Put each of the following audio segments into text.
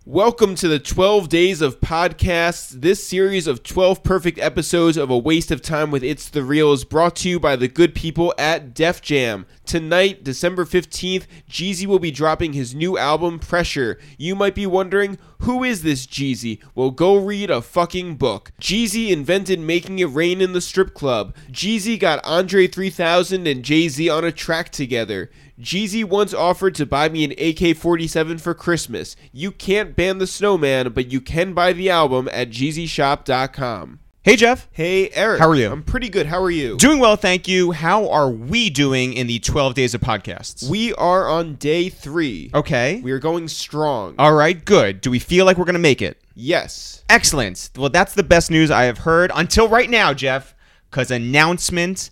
Welcome to the 12 Days of Podcasts. This series of 12 perfect episodes of a waste of time with It's The Real is brought to you by the good people at Def Jam. Tonight, December 15th, Jeezy will be dropping his new album, Pressure. You might be wondering, who is this Jeezy? Well, go read a fucking book. Jeezy invented making it rain in the strip club. Jeezy got Andre 3000 and Jay-Z on a track together. Jeezy once offered to buy me an AK-47 for Christmas. You can't ban the snowman, but you can buy the album at JeezyShop.com. Hey, Jeff. Hey, Eric. How are you? I'm pretty good. How are you? Doing well, thank you. How are we doing in the 12 Days of Podcasts? We are on day 3. Okay. We are going strong. All right, good. Do we feel like we're going to make it? Yes. Excellent. Well, that's the best news I have heard until right now, Jeff, because announcement.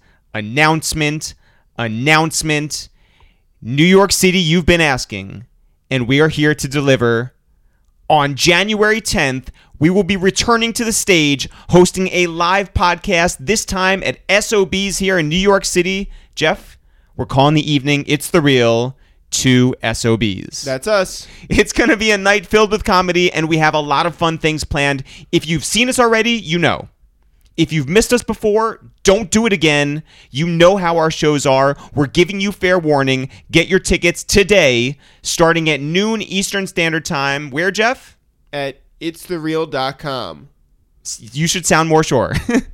New York City, you've been asking, and we are here to deliver. On January 10th, we will be returning to the stage, hosting a live podcast, this time at SOBs here in New York City. Jeff, we're calling the evening It's The Real 2 SOBs. That's us. It's going to be a night filled with comedy, and we have a lot of fun things planned. If you've seen us already, you know. If you've missed us before, don't do it again. You know how our shows are. We're giving you fair warning. Get your tickets today, starting at noon Eastern Standard Time. Where, Jeff? At itsthereal.com. You should sound more sure.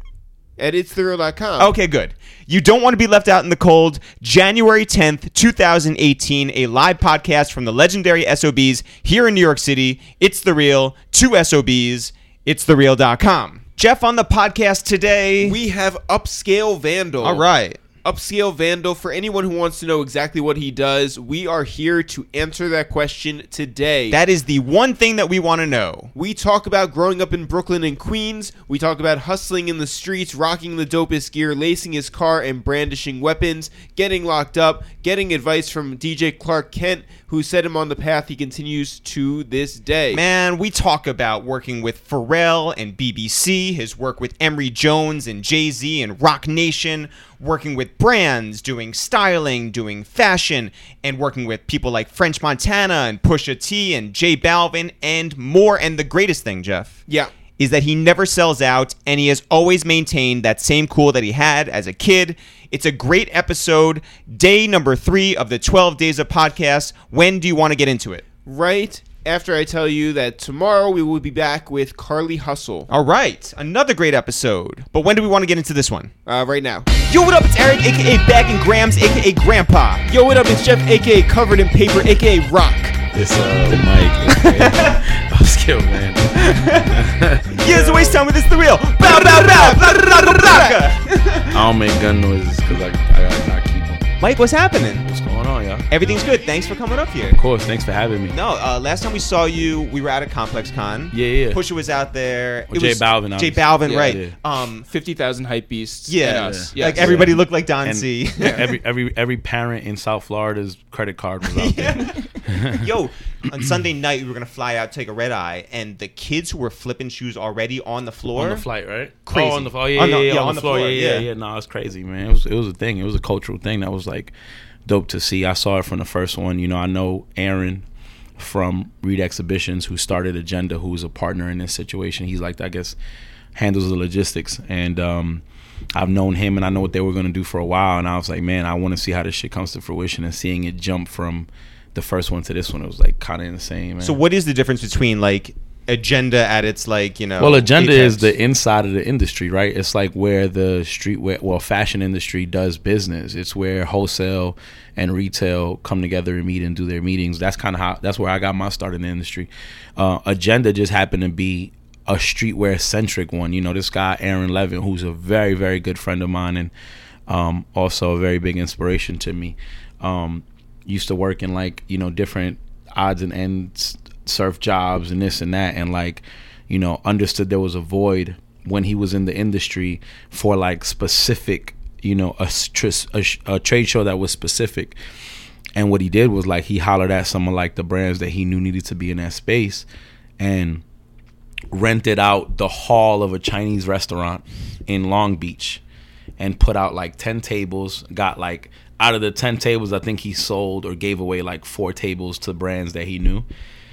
At itsthereal.com. Okay, good. You don't want to be left out in the cold. January 10th, 2018, a live podcast from the legendary SOBs here in New York City. It's The Real, 2 SOBs, itsthereal.com. Jeff, on the podcast today, we have Upscale Vandal. All right. Upscale Vandal, for anyone who wants to know exactly what he does, we are here to answer that question today. That is the one thing that we want to know. We talk about growing up in Brooklyn and Queens. We talk about hustling in the streets, rocking the dopest gear, lacing his car, and brandishing weapons, getting locked up, getting advice from DJ Clark Kent, who set him on the path he continues to this day. Man, we talk about working with Pharrell and BBC, his work with Emory Jones and Jay-Z and Rock Nation, working with brands, doing styling, doing fashion, and working with people like French Montana and Pusha T and J Balvin and more. And the greatest thing, Jeff, is that he never sells out, and he has always maintained that same cool that he had as a kid. It's a great episode. Day number 3 of the 12 Days of Podcasts. When do you want to get into it? Right after I tell you that tomorrow we will be back with Carly Hustle. All right. Another great episode. But when do we want to get into this one? Right now. Yo, what up? It's Eric, a.k.a. Bagging Grams, a.k.a. Grandpa. Yo, what up? It's Jeff, a.k.a. Covered in Paper, a.k.a. Rock. It's Mike, a.k.a. Upscale man. Yeah, it's a waste time with It's The Real. Bow, bow, bow. I don't make gun noises because I gotta not keep them. Mike, what's happening? What's going on, y'all? Everything's good. Thanks for coming up here. Of course, thanks for having me. No, last time we saw you, we were at a Complex Con. Yeah. Pusha was out there. Well, J Balvin, J Balvin, yeah, right. yeah. 50,000 hype beasts. Yeah. And us. Yes. Like everybody looked like Don C. Every parent in South Florida's credit card was out there. Yo, on Sunday night, we were going to fly out, take a red eye, and the kids who were flipping shoes already on the floor. On the flight, right? Crazy. Oh, on the floor. On the floor. Yeah. No, it's crazy, man. It was a thing. It was a cultural thing that was like dope to see. I saw it from the first one. You know, I know Aaron from Reed Exhibitions, who started Agenda, who's a partner in this situation. He's like, I guess, handles the logistics. And I've known him, and I know what they were going to do for a while. And I was like, man, I want to see how this shit comes to fruition. And seeing it jump from the first one to this one, it was like kind of insane, man. So what is the difference between like Agenda at its like, you know? Well, Agenda apex? is the inside of the industry, right? It's like where the streetwear, fashion industry does business. It's where wholesale and retail come together and meet and do their meetings. That's kind of that's where I got my start in the industry. Agenda just happened to be a streetwear centric one. You know, this guy Aaron Levin, who's a very, very good friend of mine and also a very big inspiration to me. Used to work in like, you know, different odds and ends surf jobs and this and that, and like, you know, understood there was a void when he was in the industry for like specific, you know, a trade show that was specific. And what he did was like he hollered at some of like the brands that he knew needed to be in that space and rented out the hall of a Chinese restaurant in Long Beach and put out like 10 tables, got like out of the 10 tables, I think he sold or gave away like 4 tables to brands that he knew.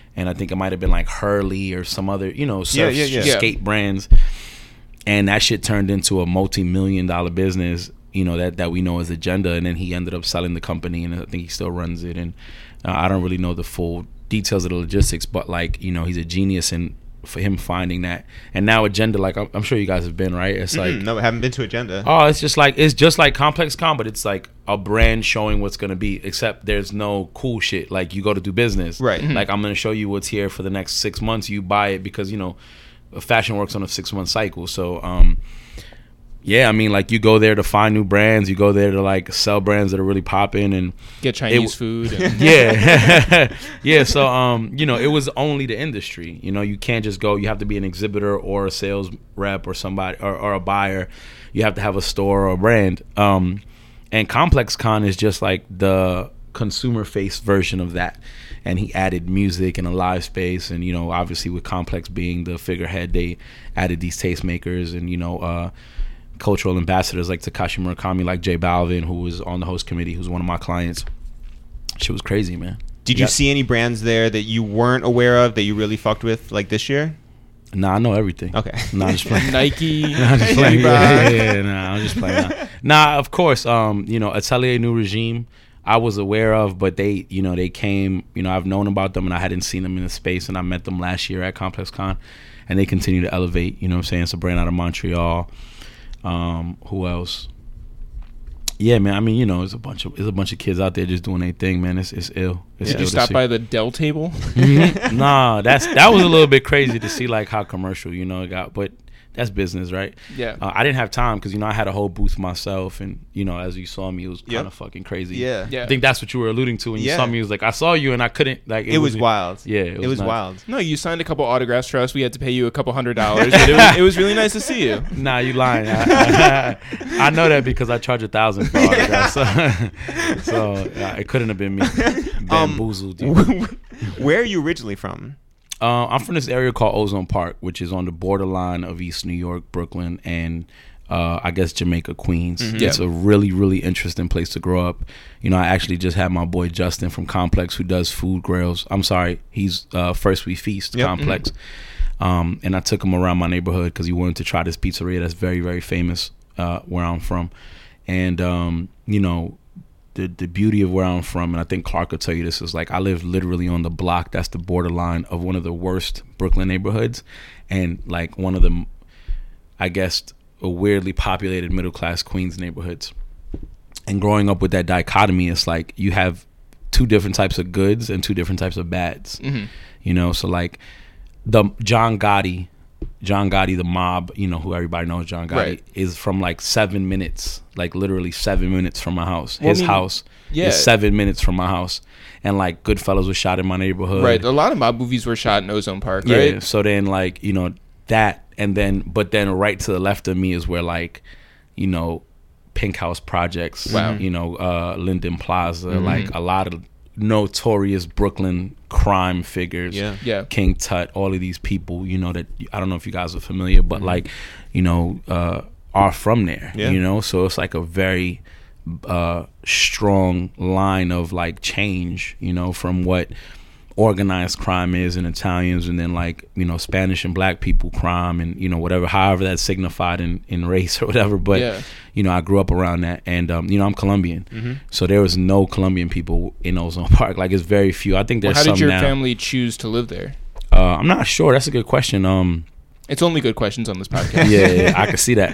and I think it might have been like Hurley or some other, surf skate brands. And that shit turned into a multi-million-dollar business, that we know as Agenda. And then he ended up selling the company, and I think he still runs it. And I don't really know the full details of the logistics, but like, he's a genius in for him finding that. And now Agenda, like I'm sure you guys have been, right? It's like no, I haven't been to Agenda. Oh, it's just like Complex Con, but it's like a brand showing what's gonna be, except there's no cool shit. Like you go to do business, right? Like I'm gonna show you what's here for the next 6 months. You buy it because fashion works on a 6-month cycle. So yeah, I mean, like you go there to find new brands, you go there to like sell brands that are really popping and get Chinese food. And yeah, yeah. So it was only the industry. You can't just go. You have to be an exhibitor or a sales rep or somebody or a buyer. You have to have a store or a brand. And Complex Con is just like the consumer face version of that. And he added music and a live space, and obviously with Complex being the figurehead, they added these tastemakers and cultural ambassadors like Takashi Murakami, like J Balvin, who was on the host committee, who's one of my clients. Shit was crazy, man. Did you see any brands there that you weren't aware of that you really fucked with like this year? Nah, I know everything. Okay. Nah, I'm just playing. Nike. Nah, I'm just playing. Yeah, nah, I'm just playing. Nah, of course, Atelier New Regime, I was aware of, but they came, I've known about them and I hadn't seen them in the space, and I met them last year at Complex Con, and they continue to elevate, It's a brand out of Montreal. Who else? Yeah, man. I mean, there's a bunch of kids out there just doing their thing, man. It's ill. Did you stop by the Dell table? Nah, that was a little bit crazy to see like how commercial it got, but that's business, right? Yeah. I didn't have time because I had a whole booth myself, and as you saw me, it was kind of fucking crazy. Yeah. I think that's what you were alluding to when you saw me. It was like I saw you and I couldn't like. It was wild. Yeah, it was wild. No, you signed a couple autographs for us. We had to pay you a couple $100, but it was really nice to see you. Nah, you lying. I know that because I charge $1,000 for autographs. So it couldn't have been me. Bamboozled. Where are you originally from? I'm from this area called Ozone Park, which is on the borderline of East New York, Brooklyn, and I guess Jamaica, Queens. Mm-hmm. It's a really, really interesting place to grow up. I actually just had my boy Justin from Complex, who does food grills. I'm sorry, he's First We Feast Complex. Mm-hmm. And I took him around my neighborhood because he wanted to try this pizzeria that's very, very famous where I'm from. And, the beauty of where I'm from, and I think Clark will tell you this, is like I live literally on the block that's the borderline of one of the worst Brooklyn neighborhoods, and like one of the, I guess, a weirdly populated middle class Queens neighborhoods. And growing up with that dichotomy, it's like you have two different types of goods and two different types of bads. Mm-hmm. So like the John Gotti, the mob, who everybody knows, John Gotti, right, is from like 7 minutes, like literally 7 minutes from my house. His house is 7 minutes from my house. And like Goodfellas was shot in my neighborhood. Right. A lot of mob movies were shot in Ozone Park, right? Yeah. So then like, that, and then right to the left of me is where like, Pink House Projects, wow, Linden Plaza, mm-hmm, like a lot of notorious Brooklyn crime figures, King Tut, all of these people, that I don't know if you guys are familiar, but like, are from there, so it's like a very strong line of like change, from what organized crime is in Italians, and then like Spanish and black people crime, and whatever, however that's signified in race or whatever, but I grew up around that, and I'm Colombian, mm-hmm, so there was no Colombian people in Ozone Park. Like it's very few. I think there's some now. How did your family choose to live there? I'm not sure. That's a good question. It's only good questions on this podcast. Yeah, I can see that.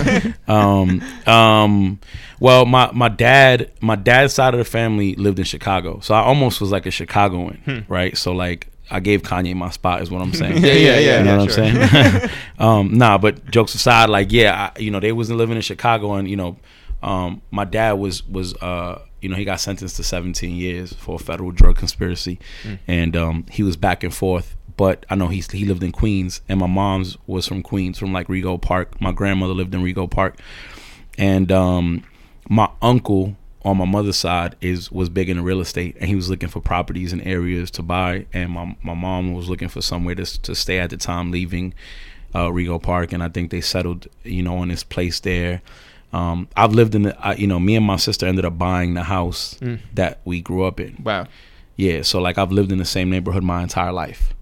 Well, my dad's side of the family lived in Chicago, so I almost was like a Chicagoan, right? So like I gave Kanye my spot, is what I'm saying. Yeah. You know what I'm saying? Nah, but jokes aside, like they wasn't living in Chicago, and my dad was he got sentenced to 17 years for a federal drug conspiracy, and he was back and forth. But I know he lived in Queens, and my mom's was from Queens, from like Rego Park. My grandmother lived in Rego Park, and my uncle on my mother's side was big into real estate, and he was looking for properties and areas to buy. And my mom was looking for somewhere to stay at the time, leaving Rego Park, and I think they settled, on this place there. I've lived in me and my sister ended up buying the house that we grew up in. Wow. Yeah, so like I've lived in the same neighborhood my entire life.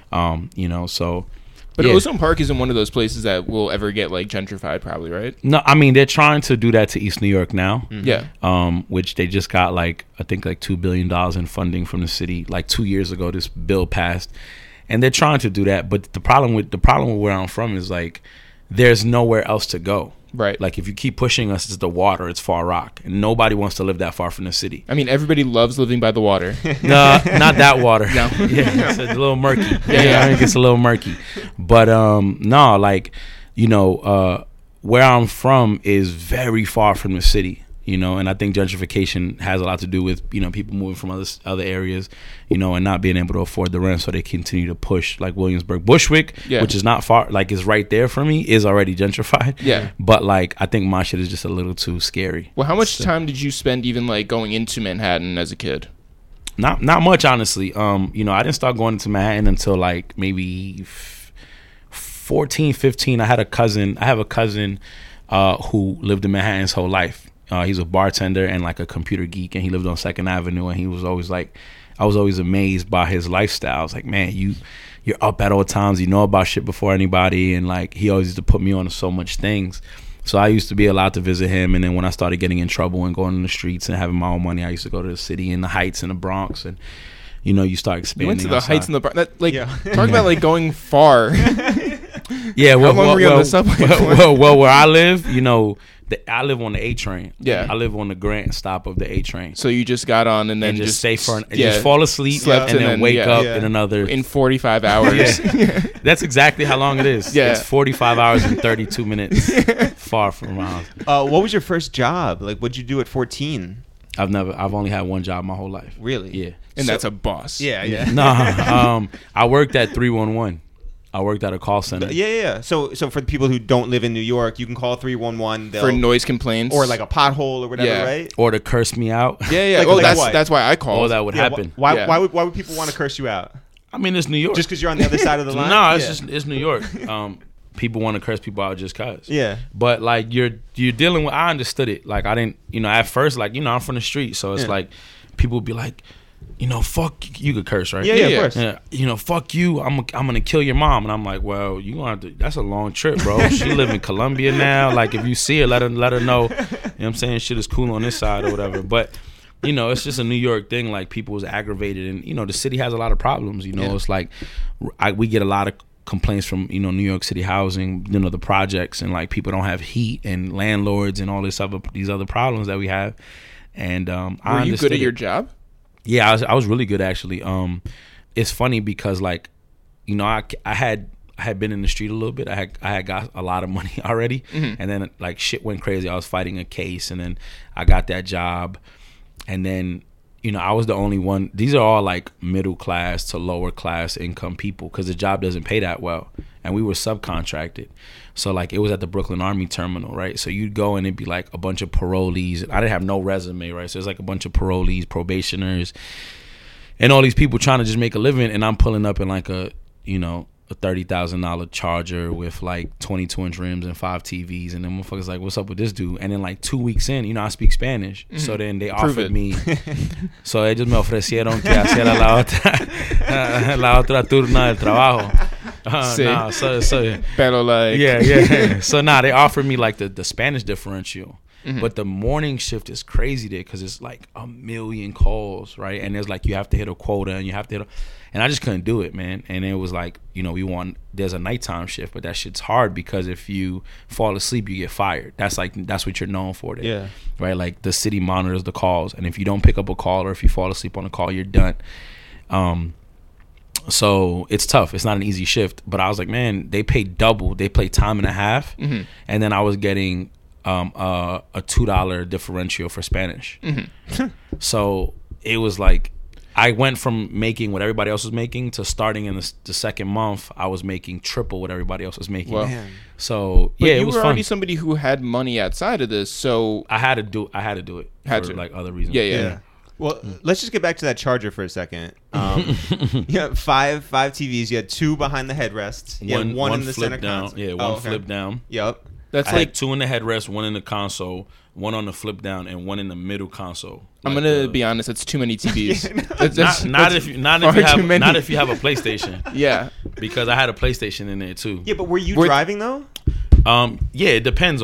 So. But yeah. Ozone Park isn't one of those places that will ever get like gentrified, probably, right? No, I mean they're trying to do that to East New York now. Yeah. Which they just got like I think like $2 billion in funding from the city. Like 2 years ago, this bill passed, and they're trying to do that. But the problem with where I'm from is like there's nowhere else to go. Right. Like if you keep pushing us, it's the water, it's Far Rock, and nobody wants to live that far from the city. I mean, everybody loves living by the water. No, not that water. No. Yeah, it's a little murky. Yeah. I think it's a little murky. But no, like where I'm from is very far from the city. And I think gentrification has a lot to do with people moving from other areas, and not being able to afford the rent, so they continue to push like Williamsburg, Bushwick, which is not far, like is right there for me, is already gentrified. Yeah. But like I think my shit is just a little too scary. Well, how much time did you spend even like going into Manhattan as a kid? Not much, honestly. I didn't start going into Manhattan until like maybe 14, 15. I have a cousin who lived in Manhattan his whole life. He's a bartender and like a computer geek, and he lived on 2nd Avenue, and he was always like, I was always amazed by his lifestyle. I was like, man, you're up at all times, you know about shit before anybody, and like he always used to put me on to so much things. So I used to be allowed to visit him, and then when I started getting in trouble and going in the streets and having my own money, I used to go to the city in the Heights and the Bronx, and you start expanding. You went to the outside. Heights and the Bronx. Talk about like going far. Yeah, how long were you on the subway? Well, where I live, I live on the A train. Yeah, I live on the Grant stop of the A train. So you just got on and then just stay just fall asleep, slept, and then wake up in another 45 hours. That's exactly how long it is. Yeah, it's 45 hours and 32 minutes. Far from my house. What was your first job? Like, what'd you do at 14? I've only had one job my whole life. Really? Yeah. And that's a boss. Yeah. Nah. I worked at 311. I worked at a call center. Yeah. So for the people who don't live in New York, you can call 311 for noise complaints or like a pothole or whatever, right? Or to curse me out. Yeah. That's why I called. Oh, that would happen. Why would people want to curse you out? I mean, it's New York. Just because you're on the other side of the line? No, it's New York. People want to curse people out just cause. Yeah. But like you're dealing with. I understood it. Like I didn't. At first, like I'm from the street, so it's like people would be like, fuck you could curse, right? Yeah, of course. Yeah, fuck you. I'm gonna kill your mom, and I'm like, well, you gonna have to. That's a long trip, bro. She live in Columbia now. Like if you see her, let her know. You know what I'm saying? Shit is cool on this side or whatever. But it's just a New York thing. Like people was aggravated, and the city has a lot of problems. It's like we get a lot of complaints from New York City housing, the projects, and like people don't have heat and landlords and all these other problems that we have. And were you good at your job? Yeah, I was really good actually. It's funny because like, I had been in the street a little bit. I had got a lot of money already, and then like shit went crazy. I was fighting a case, and then I got that job, and then I was the only one. These are all like middle class to lower class income people because the job doesn't pay that well, and we were subcontracted. So like it was at the Brooklyn Army Terminal, right? So you'd go and it'd be like a bunch of parolees. I didn't have no resume, right? So it's like a bunch of parolees, probationers, and all these people trying to just make a living. And I'm pulling up in like a $30,000 Charger with like 22-inch rims and 5 TVs, and then motherfuckers like, what's up with this dude? And then like 2 weeks in, I speak Spanish, so then they offered me. So ellos me ofrecieron que hiciera la otra turna del trabajo. Pero like yeah. So they offered me like the Spanish differential. But the morning shift is crazy there because it's like a million calls, right? And there's like you have to hit a quota and you have to hit and I just couldn't do it, man. And it was like, there's a nighttime shift, but that shit's hard because if you fall asleep, you get fired. That's what you're known for there. Yeah. Right? Like the city monitors the calls, and if you don't pick up a call or if you fall asleep on a call, you're done. So it's tough. It's not an easy shift. But I was like, man, they pay double. They pay time and a half. And then I was getting a $2 differential for Spanish. So it was like I went from making what everybody else was making to starting in the second month I was making triple what everybody else was making. Wow. So but it was were fun. already somebody who had money outside of this, so I had to do it for like other reasons. Yeah. Well, let's just get back to that Charger for a second. You had five TVs. You had 2 behind the headrests. You had one in the center down. console. Yeah, one flip down. Yep. That's I like had 2 in the headrest, 1 in the console, 1 on the flip down, and 1 in the middle console. I'm Like, gonna be honest. That's too many TVs. not if you have a PlayStation. Yeah. Because I had a PlayStation in there too. Yeah, but were you We're- driving though? Yeah, it depends.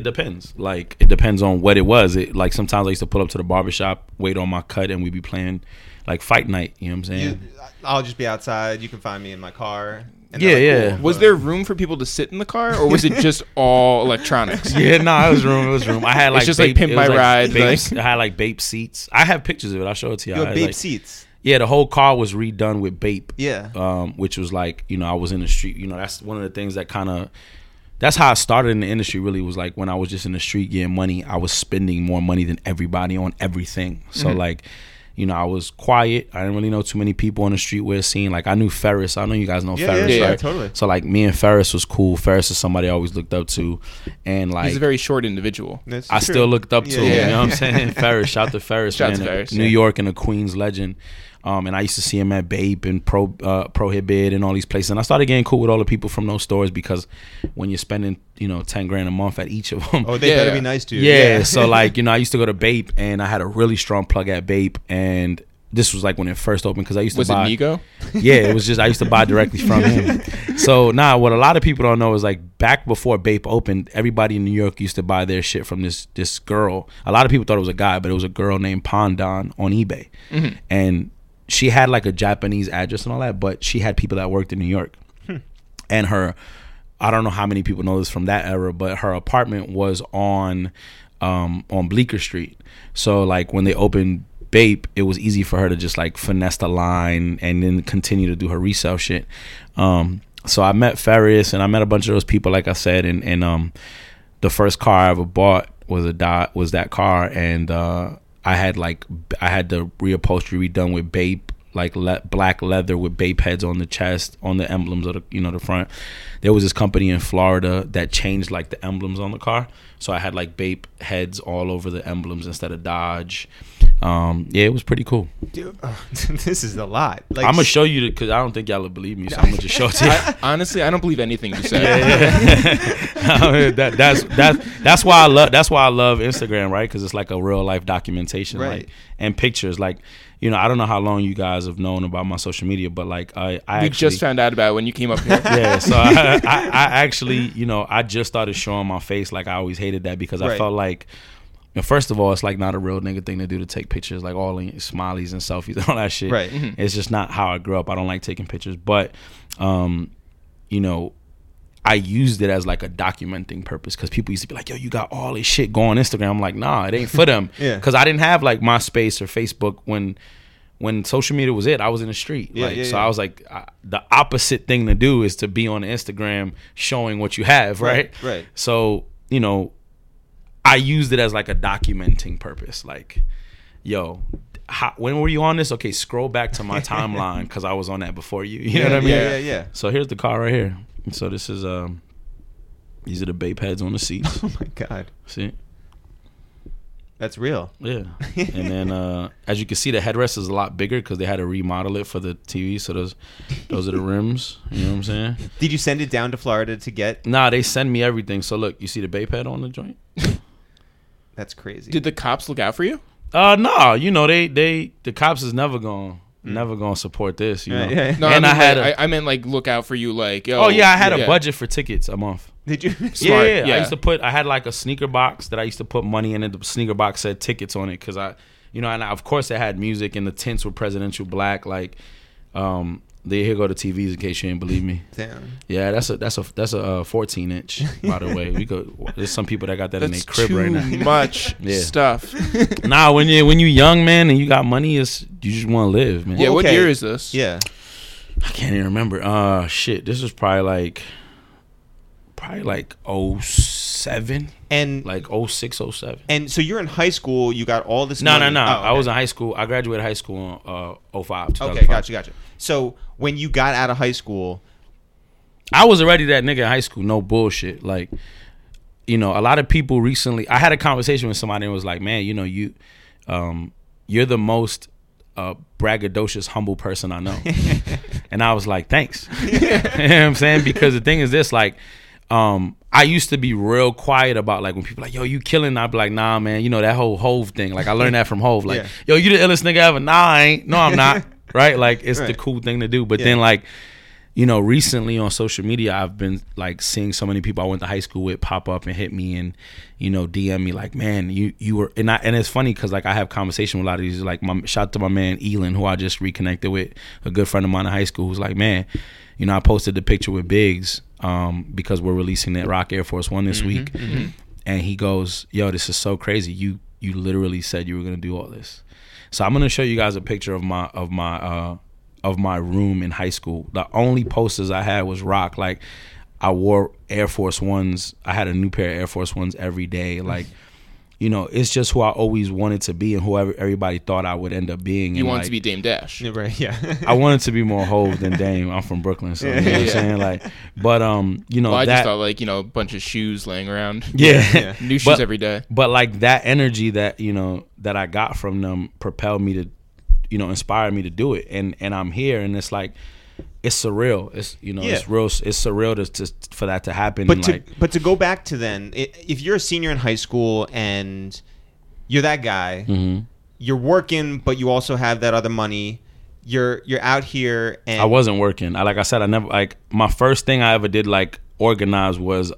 Like it depends on what it was. Like sometimes I used to pull up to the barbershop, wait on my cut, and we'd be playing like fight night. You know what I'm saying? I'll just be outside. You can find me in my car. And Yeah, they're yeah. cool. Was there room for people to sit in the car, or was it just all electronics? Yeah, no, it was room. I had like just like Pimp it My was, Ride, Bape, I had like Bape seats. I have pictures of it. I'll show it to you. You I have had, Bape like, seats. Yeah, the whole car was redone with Bape. Yeah. Which was like, I was in the street. That's one of the things that kind of. That's how I started in the industry. Really, was like when I was just in the street getting money. I was spending more money than everybody on everything. So like. I was quiet. I didn't really know too many people on the streetwear scene. Like I knew Ferris. I know you guys know Ferris, yeah, right? totally. So like me and Ferris was cool. Ferris is somebody I always looked up to, and like He's a very short individual. That's I true. still looked up to him. Yeah. You know what I'm saying? Ferris, shout to Ferris, Shout man. to Ferris, New yeah. York and a Queens legend. And I used to see him at Bape and Prohibit and all these places. And I started getting cool with all the people from those stores because when you're spending, $10,000 a month at each of them. Oh, they Yeah. better be nice to you. Yeah. So like, I used to go to Bape and I had a really strong plug at Bape. And this was like when it first opened because I used to Was buy. it Nigo? Yeah, it was just I used to buy directly from him. So what a lot of people don't know is like back before Bape opened, everybody in New York used to buy their shit from this girl. A lot of people thought it was a guy, but it was a girl named Pandan on eBay. Mm-hmm. And she had like a Japanese address and all that, but she had people that worked in New York. And I don't know how many people know this from that era, but her apartment was on Bleecker Street. So like when they opened Bape, it was easy for her to just like finesse the line and then continue to do her resale shit. So I met Ferris and I met a bunch of those people, like I said, and the first car I ever bought was that car, and I had the reupholstery redone with Bape, like black leather with Bape heads on the chest, on the emblems of the front. There was this company in Florida that changed like the emblems on the car, so I had like Bape heads all over the emblems instead of Dodge. It was pretty cool. Dude, this is a lot. Like, I'm gonna show you because I don't think y'all will believe me, so I'm gonna just show it to you. Honestly, I don't believe anything you say. That's why I love Instagram, right? Because it's like a real life documentation, Right. like, and pictures. Like, I don't know how long you guys have known about my social media, but like I We actually, just found out about it when you came up here. yeah. So I actually, I just started showing my face. Like I always hated that because I Right. felt like. First of all, it's like not a real nigga thing to do to take pictures, like all in smileys and selfies and all that shit. Right. It's just not how I grew up. I don't like taking pictures, but I used it as like a documenting purpose because people used to be like, "Yo, you got all this shit going on Instagram." I'm like, nah, it ain't for them. Yeah. Because I didn't have like MySpace or Facebook when social media was it. I was in the street. Yeah, So yeah. I was like, the opposite thing to do is to be on Instagram showing what you have, right? Right. So I used it as like a documenting purpose. Like, yo, when were you on this? Okay, scroll back to my timeline because I was on that before you. You know what I mean? Yeah. So here's the car right here. So this is these are the Bape heads on the seats. Oh my God, See? that's real. Yeah. And then as you can see, the headrest is a lot bigger because they had to remodel it for the TV. So those are the rims. You know what I'm saying? Did you send it down to Florida to get? Nah, they send me everything. So look, you see the Bape head on the joint? That's crazy. Did the cops look out for you? No, the cops is never gonna support this, you know. Yeah. No, And I meant like look out for you, like yo. Oh yeah, I had a budget for tickets a month. Did you? Smart, Yeah. yeah. I had like a sneaker box that I used to put money in, and the sneaker box said tickets on it because and of course it had music, and the tints were presidential black. Like, here go the TVs in case you didn't believe me. Damn. Yeah, that's a 14-inch. By the way, there's some people that got that in their That's crib too right now. much Yeah. stuff. Nah, when you young man and you got money, you just want to live, man. Yeah, what Okay. year is this? Yeah. I can't even remember. Shit, this was probably like 07, And like 06, 07. and so you're in high school. You got all this. No. money. Oh, I was okay. in high school. I graduated high school in 05. Okay, gotcha. So when you got out of high school, I was already that nigga in high school. No bullshit. Like, a lot of people recently. I had a conversation with somebody and was like, man, you're the most braggadocious, humble person I know. And I was like, thanks. You know what I'm saying? Because the thing is this, like, I used to be real quiet about like when people like, yo, you killing. I'd be like, nah, man. You know that whole Hove thing. Like I learned that from Hove. Like, yo, you the illest nigga ever. Nah, I ain't. No, I'm not. Right? Like it's the cool thing to do. But then like, you know, recently on social media, I've been like seeing so many people I went to high school with pop up and hit me and, you know, DM me like, man, you were, and it's funny because like I have conversation with a lot of these, like shout out to my man Elon, who I just reconnected with, a good friend of mine in high school, who's like, man, you know, I posted the picture with Biggs because we're releasing that Rock Air Force One this week, and he goes, yo, this is so crazy. You literally said you were gonna do all this. So I'm gonna show you guys a picture of my room in high school. The only posters I had was Rock. Like I wore Air Force Ones. I had a new pair of Air Force Ones every day. Like, you know, it's just who I always wanted to be and who everybody thought I would end up being. You wanted like, to be Dame Dash. Yeah, right, yeah. I wanted to be more Hove than Dame. I'm from Brooklyn, so you know what I'm saying? Like, but you know, well, I just thought like, you know, a bunch of shoes laying around. Yeah. New shoes every day. But like that energy that, you know, that I got from them propelled me to, you know, inspired me to do it. And I'm here, and it's like, it's surreal. It's, you know, it's real. It's surreal to for that to happen. But and to like, but to go back to then, if you're a senior in high school and you're that guy, you're working, but you also have that other money. You're out here, and I wasn't working. Like I said, I never, like, my first thing I ever did like organize was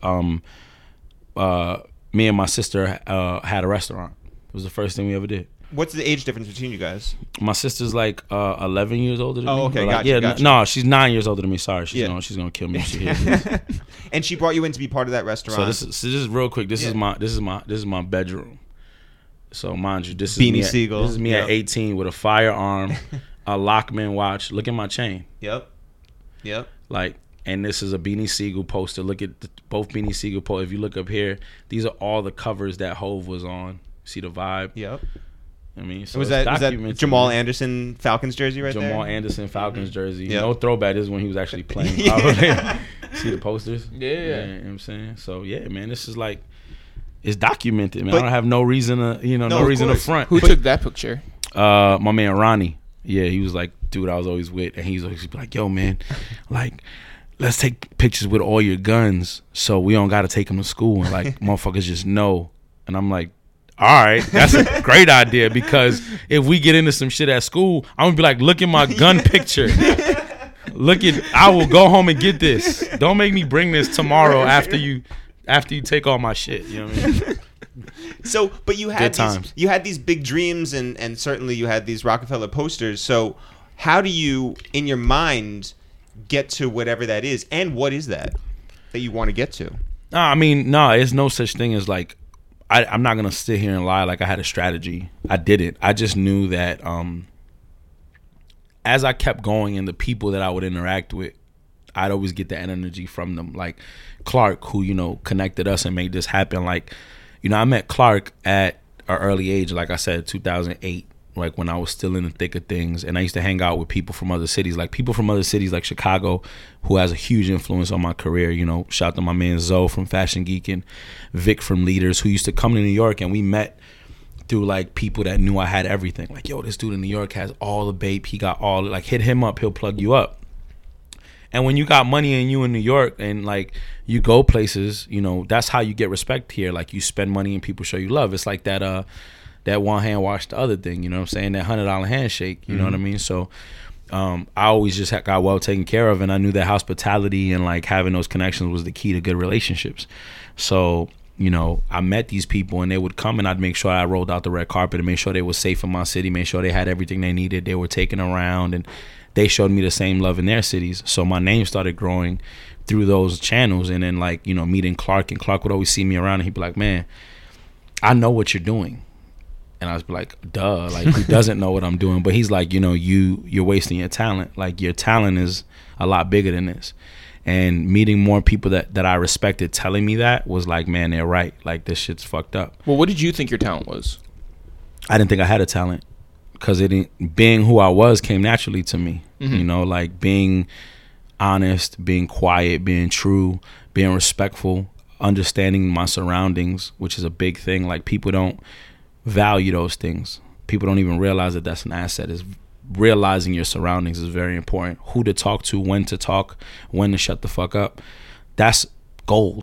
me and my sister had a restaurant. It was the first thing we ever did. What's the age difference between you guys? My sister's like 11 years older than me. Oh, okay, like, gotcha. No, she's 9 years older than me. Sorry, she's gonna kill me if she hears this. And she brought you in to be part of that restaurant. So this is real quick. This is my bedroom. So mind you, this is Beanie me. Siegel. This is me at 18 with a firearm, a Lockman watch. Look at my chain. Yep. Like, and this is a Beanie Siegel poster. Look at both Beanie Siegel posters. If you look up here, these are all the covers that Hove was on. See the vibe? Yep. I mean, so was that Jamal Anderson Falcons jersey right there? Jamal Anderson Falcons jersey. Yep. No throwback. This is when he was actually playing. See the posters? Yeah. You know what I'm saying? So, yeah, man, this is like, it's documented, man. But, I don't have no reason to, you know, no reason to front. Who took that picture? My man Ronnie. Yeah, he was like, dude I was always with. And he's always like, yo, man, like, let's take pictures with all your guns so we don't got to take them to school. And, like, motherfuckers just know. And I'm like, all right, that's a great idea, because if we get into some shit at school, I'm gonna be like, look at my gun picture. I will go home and get this. Don't make me bring this tomorrow after you take all my shit. You know what I mean? So, but you had these big dreams, and certainly you had these Rockefeller posters. So, how do you, in your mind, get to whatever that is, and what is that you want to get to? I mean, there's no such thing as like, I'm not going to sit here and lie like I had a strategy. I didn't. I just knew that as I kept going and the people that I would interact with, I'd always get the energy from them. Like Clark, who, you know, connected us and made this happen. Like, you know, I met Clark at an early age, like I said, 2008, like when I was still in the thick of things. And I used to hang out with people from other cities, like Chicago, who has a huge influence on my career. You know, shout out to my man Zoe from Fashion Geek and Vic from Leaders, who used to come to New York, and we met through like people that knew I had everything. Like, yo, this dude in New York has all the babe. He got all, like, hit him up, he'll plug you up. And when you got money and you in New York and like you go places, you know, that's how you get respect here. Like, you spend money and people show you love. It's like that one hand wash the other thing, you know what I'm saying? That $100 handshake, you know what I mean? So I always just got well taken care of, and I knew that hospitality and like having those connections was the key to good relationships. So, you know, I met these people and they would come, and I'd make sure I rolled out the red carpet and made sure they were safe in my city, made sure they had everything they needed. They were taken around, and they showed me the same love in their cities. So my name started growing through those channels. And then, like, you know, meeting Clark, and Clark would always see me around and he'd be like, man, I know what you're doing. And I was like, duh, like, who doesn't know what I'm doing? But he's like, you know, you're wasting your talent. Like, your talent is a lot bigger than this. And meeting more people that I respected telling me that was like, man, they're right. Like, this shit's fucked up. Well, what did you think your talent was? I didn't think I had a talent, because being who I was came naturally to me. Mm-hmm. You know, like being honest, being quiet, being true, being respectful, understanding my surroundings, which is a big thing. Like, people don't value those things. People don't even realize that that's an asset. Is realizing your surroundings is very important. Who to talk to, when to shut the fuck up. That's gold.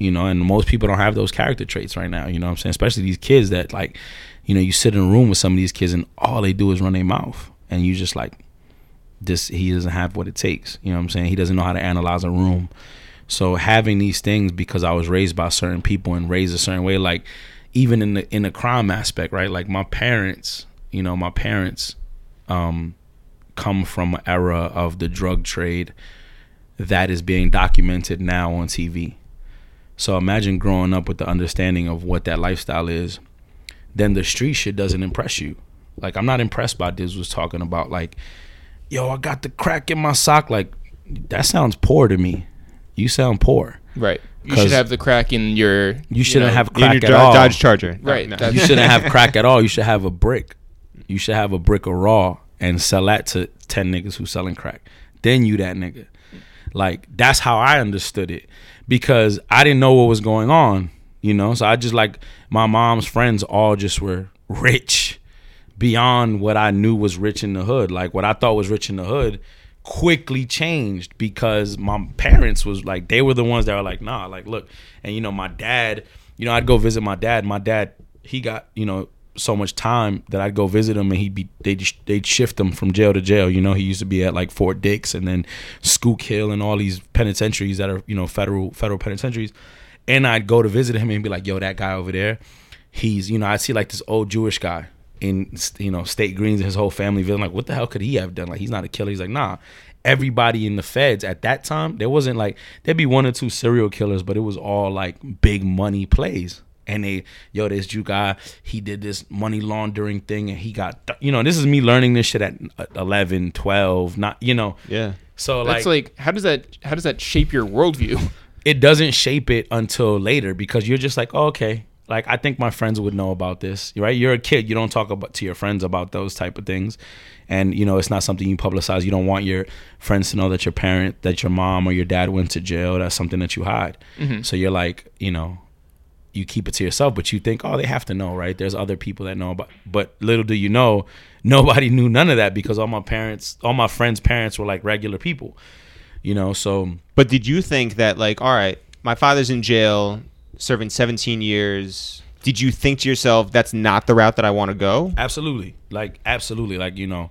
you know, and most people don't have those character traits right now, you know what I'm saying? Especially these kids that, like, you know, you sit in a room with some of these kids and all they do is run their mouth, and you just like, he doesn't have what it takes, you know what I'm saying? He doesn't know how to analyze a room. So having these things, because I was raised by certain people and raised a certain way, like even in the crime aspect, right? Like my parents come from an era of the drug trade that is being documented now on TV. So imagine growing up with the understanding of what that lifestyle is. Then the street shit doesn't impress you. Like, I'm not impressed by Diz was talking about, like, yo, I got the crack in my sock. Like, that sounds poor to me. You sound poor. Right. You should have the crack in your... You shouldn't have In crack your at all. Dodge Charger. Right. No. You shouldn't have crack at all. You should have a brick. You should have a brick of raw and sell that to 10 niggas who selling crack. Then you that nigga. Like, that's how I understood it. Because I didn't know what was going on, you know? So I just, like, my mom's friends all just were rich beyond what I knew was rich in the hood. Like, what I thought was rich in the hood quickly changed because my parents was like, they were the ones that were like, nah, like, look. And, you know, my dad, you know, I'd go visit my dad. My dad, he got, you know, so much time that I'd go visit him, and they'd shift him from jail to jail. You know, he used to be at like Fort Dix and then Skook Hill and all these penitentiaries that are, you know, federal penitentiaries. And I'd go to visit him and be like, yo, that guy over there, he's, you know, I'd see like this old Jewish guy in, you know, State Greens and his whole family. I'm like, what the hell could he have done? Like, he's not a killer. He's like, nah. Everybody in the feds at that time, there wasn't like, there'd be one or two serial killers, but it was all like big money plays. And this Jew guy, he did this money laundering thing, and he got, you know, this is me learning this shit at 11, 12, not, you know. Yeah. So that's like how does that shape your worldview? It doesn't shape it until later, because you're just like, oh, okay. Like, I think my friends would know about this, right? You're a kid. You don't talk to your friends about those type of things. And, you know, it's not something you publicize. You don't want your friends to know that your mom or your dad went to jail. That's something that you hide. Mm-hmm. So you're like, you know, you keep it to yourself, but you think, oh, they have to know, right? There's other people that know about. But little do you know, nobody knew none of that, because all my friends' parents were like regular people, you know. So, but did you think that, like, all right, my father's in jail, serving 17 years. Did you think to yourself, that's not the route that I want to go? Absolutely, like, you know,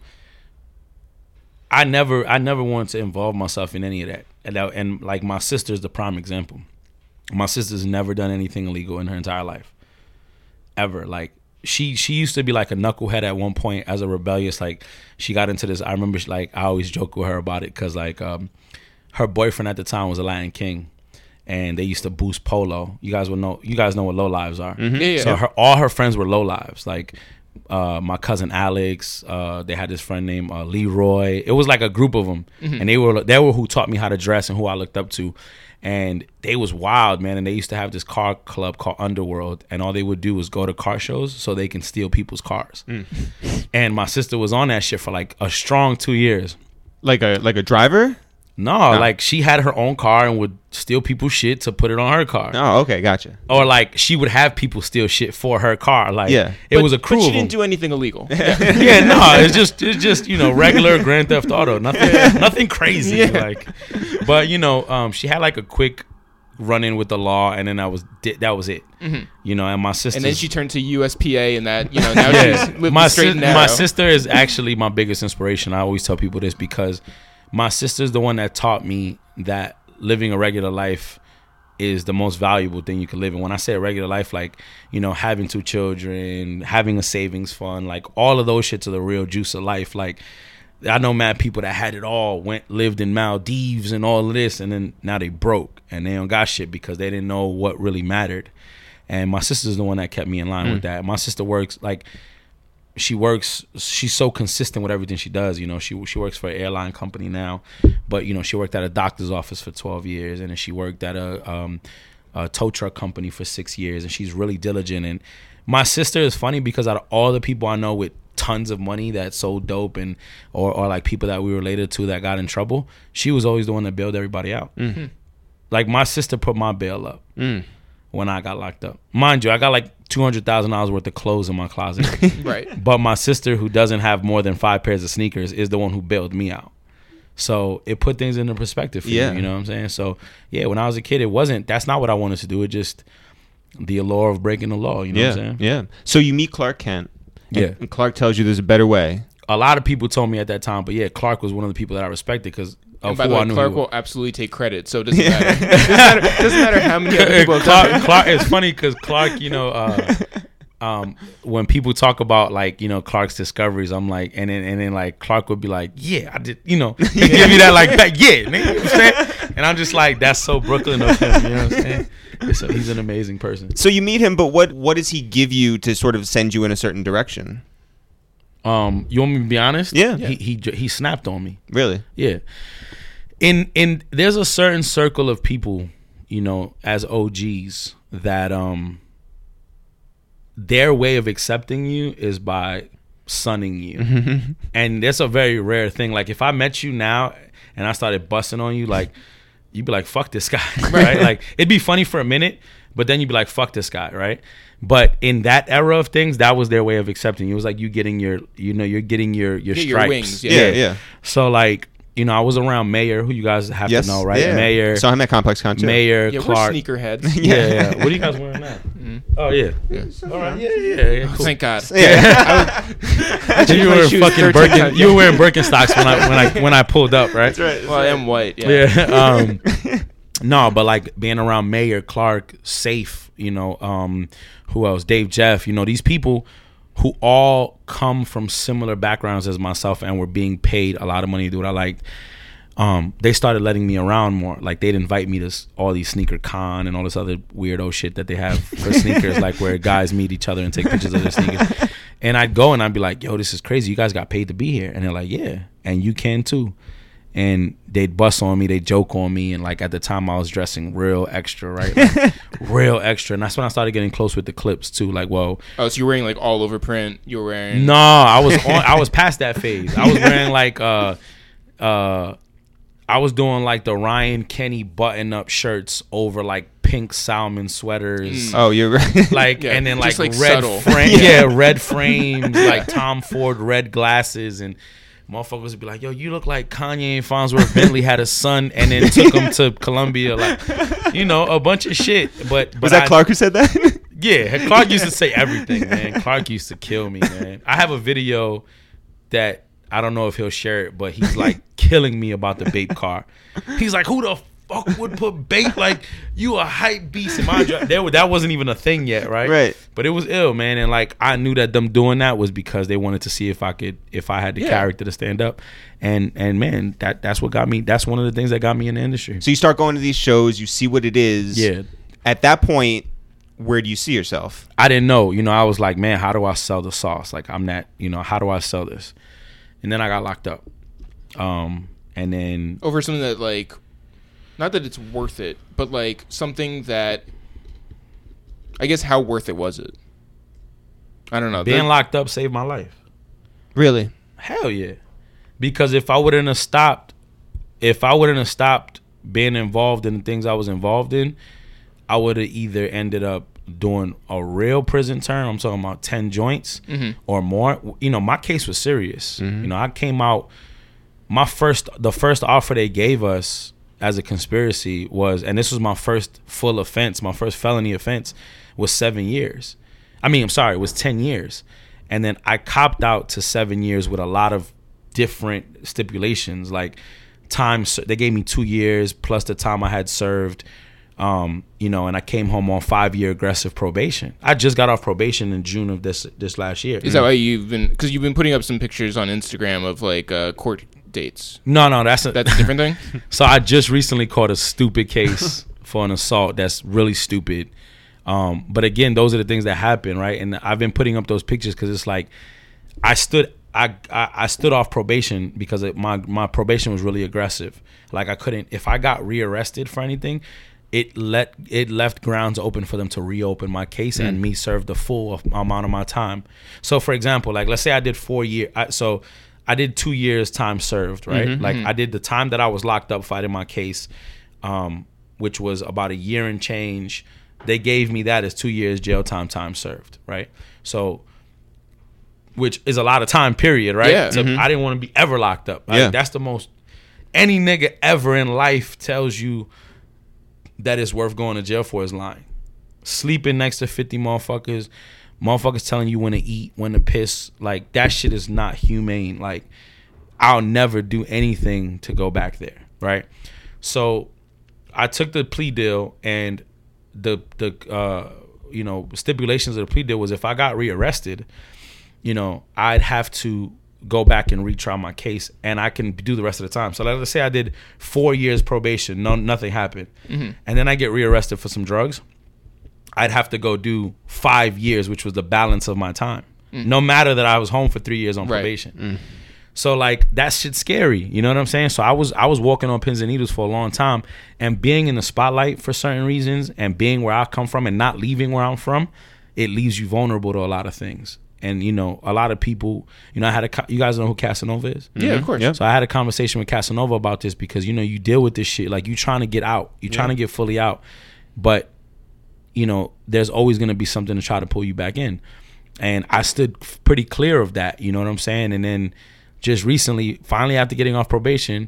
I never wanted to involve myself in any of that, and like my sister's the prime example. My sister's never done anything illegal in her entire life, ever. Like, she used to be like a knucklehead at one point as a rebellious, like, she got into this. I remember, like, I always joke with her about it, because like her boyfriend at the time was a Latin King, and they used to boost polo. You guys know what low lives are. Mm-hmm. Yeah. So all her friends were low lives. Like my cousin Alex, they had this friend named Leroy. It was like a group of them, mm-hmm. and they were who taught me how to dress and who I looked up to. And they was wild, man. And they used to have this car club called Underworld, and all they would do was go to car shows so they can steal people's cars. And my sister was on that shit for like a strong 2 years. Like a driver? No, like, she had her own car and would steal people's shit to put it on her car. Oh, okay, gotcha. Or like, she would have people steal shit for her car. Like, yeah. It was a crew but of she didn't them. do anything illegal. Yeah, no, it's just you know, regular Grand Theft Auto. Nothing crazy. Yeah. Like, but you know, she had like a quick run-in with the law, and then that was it. Mm-hmm. You know, and my sister. And then she turned to USPA, and that, you know, now she's living straight and narrow. My sister is actually my biggest inspiration. I always tell people this, because my sister's the one that taught me that living a regular life is the most valuable thing you can live. And when I say a regular life, like, you know, having 2 children, having a savings fund, like, all of those shits are the real juice of life. Like, I know mad people that had it all, lived in Maldives and all of this, and then now they broke and they don't got shit because they didn't know what really mattered. And my sister's the one that kept me in line with that. My sister works, like, she's so consistent with everything she does. You know, she works for an airline company now, but, you know, she worked at a doctor's office for 12 years, and then she worked at a tow truck company for 6 years, and she's really diligent. And my sister is funny, because out of all the people I know with tons of money that sold dope and or like people that we related to that got in trouble, she was always the one that bailed everybody out. Mm-hmm. Like, my sister put my bail up when I got locked up. Mind you, I got like $200,000 worth of clothes in my closet. Right. But my sister, who doesn't have more than 5 pairs of sneakers, is the one who bailed me out. So it put things into perspective for Yeah. you know what I'm saying? So yeah, when I was a kid, that's not what I wanted to do. It just the allure of breaking the law, you know what I'm saying? Yeah. So you meet Clark Kent. Yeah. And Clark tells you there's a better way. A lot of people told me at that time, but yeah, Clark was one of the people that I respected because And of by who the I way, knew. Clark he will was. absolutely take credit, so it doesn't matter. Doesn't matter how many other people have done it. Clark, it's funny because Clark, you know, when people talk about like, you know, Clark's discoveries, I'm like, and then like Clark would be like, yeah, I did, you know, give me that like that, yeah, nigga, you know what I'm saying? And I'm just like, that's so Brooklyn of him, you know what I'm saying? So he's an amazing person. So you meet him, but what does he give you to sort of send you in a certain direction? You want me to be honest? Yeah. He snapped on me. Really? Yeah. In there's a certain circle of people, you know, as OGs that their way of accepting you is by sunning you. And that's a very rare thing. Like if I met you now and I started busting on you, like you'd be like, fuck this guy. Right? Like it'd be funny for a minute, but then you'd be like, fuck this guy, right? But in that era of things, that was their way of accepting you. It was like you getting your, you know, you're getting your Get stripes. your wings. Yeah. So like, you know, I was around Mayor, who you guys have Yes. to know, right? Yeah. Mayor, So I'm at Complex Con too. Mayor, Yeah, Clark. we're sneakerheads. Yeah. What are you guys wearing now? Oh yeah. All right. Yeah. Cool. Thank God. Yeah. You were my shoes fucking 13 Birken. times. You were wearing Birkenstocks when I pulled up, right? That's right. Well, I am white. Yeah. Yeah. No, but like being around Mayor, Clark, Safe, you know, who else? Dave Jeff, you know, these people who all come from similar backgrounds as myself and were being paid a lot of money to do what I liked. They started letting me around more. Like they'd invite me to all these sneaker con and all this other weirdo shit that they have for sneakers, like where guys meet each other and take pictures of their sneakers. And I'd go and I'd be like, yo, this is crazy. You guys got paid to be here. And they're like, yeah, and you can too. And they'd bust on me, they'd joke on me, and like at the time I was dressing real extra, right? Like, real extra. And that's when I started getting close with the clips too. Like, whoa. Oh, so you're wearing like all over print. You were wearing. No, I was past that phase. I was wearing like I was doing like the Ryan Kenny button up shirts over like pink salmon sweaters. Oh, you're right. Like Yeah, and then like, just, like, red subtle. frame, yeah, red frames, like Tom Ford red glasses, and motherfuckers would be like, "Yo, you look like Kanye and Farnsworth Bentley had a son and then took him to Columbia," like, you know, a bunch of shit. But Was that Clark who said that? Yeah, Clark used to say everything, man. Clark used to kill me, man. I have a video that I don't know if he'll share it, but he's like killing me about the bait car. He's like, who the fuck would put bait? Like, you a hype beast in my drive. That wasn't even a thing yet, right? Right. But it was ill, man. And like, I knew that them doing that was because they wanted to see if I had the character to stand up. And man, that's what got me. That's one of the things that got me in the industry. So you start going to these shows, you see what it is. Yeah. At that point, where do you see yourself? I didn't know. You know, I was like, man, how do I sell the sauce? Like, I'm not, you know, how do I sell this? And then I got locked up. And then Over something that like, not that it's worth it, but like something that, I guess, how worth it was it? I don't know. being locked up saved my life. Really? Hell yeah. Because if I wouldn't have stopped being involved in the things I was involved in, I would have either ended up doing a real prison term. I'm talking about 10 joints or more. You know, my case was serious. You know, I came out, the first offer they gave us as a conspiracy was, and this was my first full offense, my first felony offense, was 7 years. It was 10 years. And then I copped out to 7 years with a lot of different stipulations, like time. They gave me 2 years plus the time I had served. You know, and I came home on 5-year aggressive probation. I just got off probation in June of this last year. Is that why because you've been putting up some pictures on Instagram of like court dates? No, that's a different thing. So I just recently caught a stupid case for an assault that's really stupid. But again, those are the things that happen, right? And I've been putting up those pictures because it's like I stood off probation because my probation was really aggressive. Like I couldn't, if I got rearrested for anything, it left grounds open for them to reopen my case and me serve the full amount of my time. So for example, like let's say I did 4 years. So I did 2 years time served, right? Like I did the time that I was locked up fighting my case, which was about a year and change. They gave me that as 2 years jail time served, right? So, which is a lot of time period, right? Yeah. So I didn't want to be ever locked up. Yeah. That's the most any nigga ever in life tells you that it's worth going to jail for is lying. Sleeping next to 50 motherfuckers telling you when to eat, when to piss, like that shit is not humane. Like I'll never do anything to go back there, right? So I took the plea deal, and the stipulations of the plea deal was if I got rearrested, I'd have to go back and retry my case, and I can do the rest of the time. So let's say I did 4 years probation, nothing happened, and then I get rearrested for some drugs. I'd have to go do 5 years, which was the balance of my time, no matter that I was home for 3 years on probation. So like that shit's scary, you know what I'm saying? So I was walking on pins and needles for a long time, and being in the spotlight for certain reasons, and being where I come from and not leaving where I'm from, it leaves you vulnerable to a lot of things. And a lot of people, I had you guys know who Casanova is? Yeah, of course. Yeah. So I had a conversation with Casanova about this because you deal with this shit, like you trying to get out, you trying to get fully out, but there's always going to be something to try to pull you back in. And I stood pretty clear of that, you know what I'm saying? And then just recently, finally after getting off probation,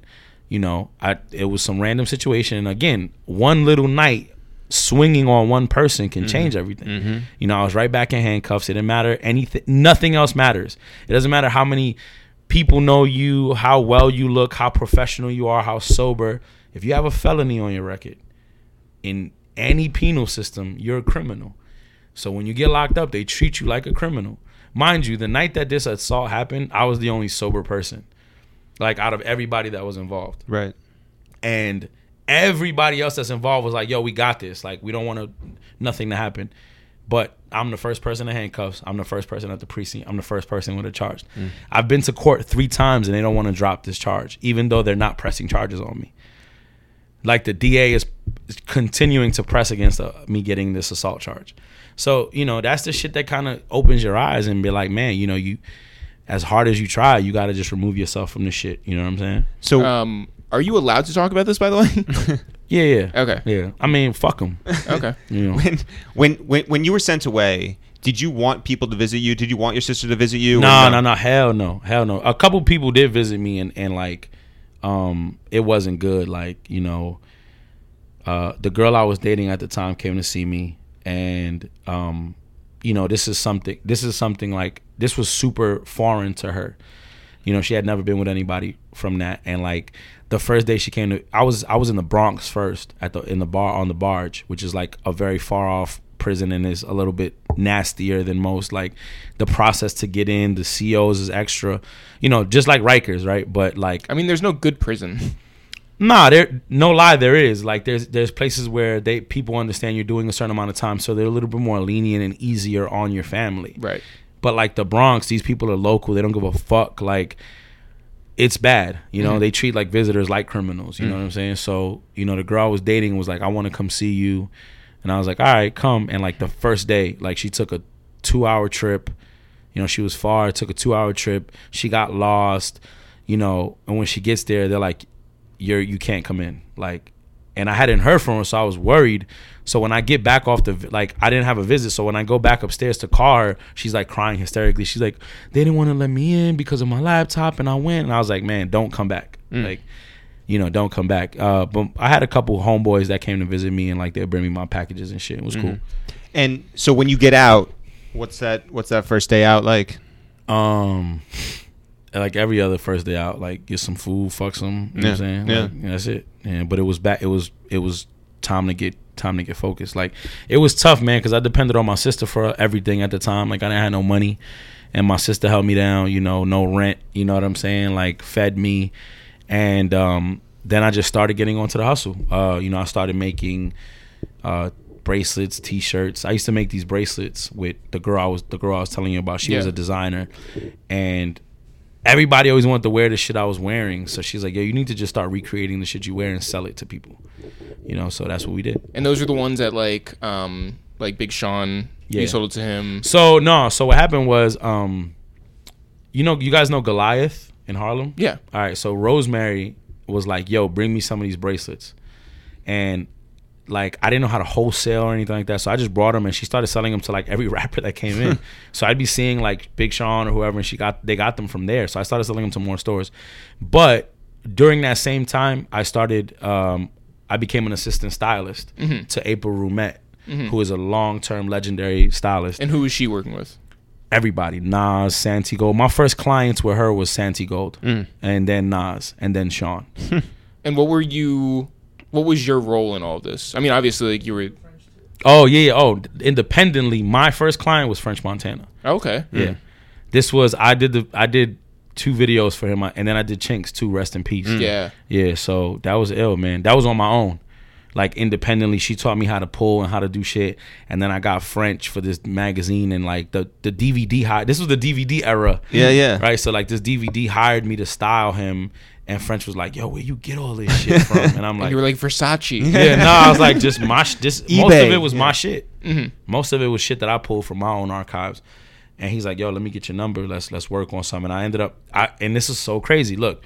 it was some random situation. And again, one little night swinging on one person can change everything. I was right back in handcuffs. It didn't matter anything. Nothing else matters. It doesn't matter how many people know you, how well you look, how professional you are, how sober. If you have a felony on your record, in any penal system, you're a criminal. So when you get locked up, they treat you like a criminal. Mind you, the night that this assault happened, I was the only sober person, like out of everybody that was involved. Right. And everybody else that's involved was like, yo, we got this. Like, we don't want nothing to happen. But I'm the first person in handcuffs. I'm the first person at the precinct. I'm the first person with a charge. I've been to court 3 times and they don't want to drop this charge, even though they're not pressing charges on me. Like the DA is continuing to press against me getting this assault charge. So, that's the shit that kind of opens your eyes and be like, man, you as hard as you try, you got to just remove yourself from the shit. You know what I'm saying? So, are you allowed to talk about this, by the way? Yeah. Okay. Yeah. I mean, fuck them. Okay. When you were sent away, did you want people to visit you? Did you want your sister to visit you? No. Hell no. A couple people did visit me and like, it wasn't good. Like, the girl I was dating at the time came to see me, and this is something like, this was super foreign to her. She had never been with anybody from that, and like the first day she came to, I was in the Bronx first in the bar on the Barge, which is like a very far off prison and is a little bit nastier than most. Like the process to get in, the COs is extra, just like Rikers, right? But like, I mean, there's no good prison. Nah, no lie, there is. Like there's places where people understand you're doing a certain amount of time, so they're a little bit more lenient and easier on your family. Right. But like the Bronx, these people are local. They don't give a fuck. Like it's bad. They treat like visitors like criminals. You know what I'm saying? So, the girl I was dating was like, I want to come see you. And I was like, all right, come. And like the first day, like she took a 2-hour trip. She was far, took a 2-hour trip. She got lost, and when she gets there, they're like, you can't come in. Like, and I hadn't heard from her, so I was worried. So when I get back off I didn't have a visit. So when I go back upstairs to call her, she's like crying hysterically. She's like, they didn't want to let me in because of my laptop, and I went. And I was like, man, don't come back. Like, don't come back. But I had a couple homeboys that came to visit me, and like they'd bring me my packages and shit. It was cool. And so when you get out, what's that first day out like? Like every other first day out, like get some food, fuck some, you know what I'm saying? Yeah. Like, that's it. Yeah, but it was time to get focused. Like it was tough, man, because I depended on my sister for everything at the time. Like I didn't have no money, and my sister held me down. No rent. You know what I'm saying? Like fed me, and then I just started getting onto the hustle. I started making bracelets, T-shirts. I used to make these bracelets with the girl I was telling you about. She was a designer, and everybody always wanted to wear the shit I was wearing. So she's like, yo, you need to just start recreating the shit you wear and sell it to people. So that's what we did. And those are the ones that like Big Sean, you sold it to him. So what happened was, you guys know Goliath in Harlem? Yeah. All right. So Rosemary was like, yo, bring me some of these bracelets. And like, I didn't know how to wholesale or anything like that. So I just brought them, and she started selling them to like every rapper that came in. So I'd be seeing like Big Sean or whoever, and they got them from there. So I started selling them to more stores. But during that same time, I started. I became an assistant stylist to April Roumette, who is a long-term legendary stylist. And who was she working with? Everybody, Nas, Santi Gold. My first clients with her was Santi Gold, and then Nas, and then Sean. And what was your role in all this? I mean, obviously, like, you were... Oh, yeah. Oh, independently, my first client was French Montana. Okay. Yeah. This was, I did 2 videos for him, and then I did Chinks too, rest in peace. Yeah. Yeah, so that was ill, man. That was on my own. Like, independently, she taught me how to pull and how to do shit. And then I got French for this magazine, and like the DVD this was the DVD era. Yeah. Right? So like this DVD hired me to style him, and French was like, yo, where you get all this shit from? And I'm like, you were like Versace. yeah, no, I was like, just most of it was my shit. Mm-hmm. Most of it was shit that I pulled from my own archives. And he's like, yo, let me get your number. Let's work on something. And I ended up, and this is so crazy. Look,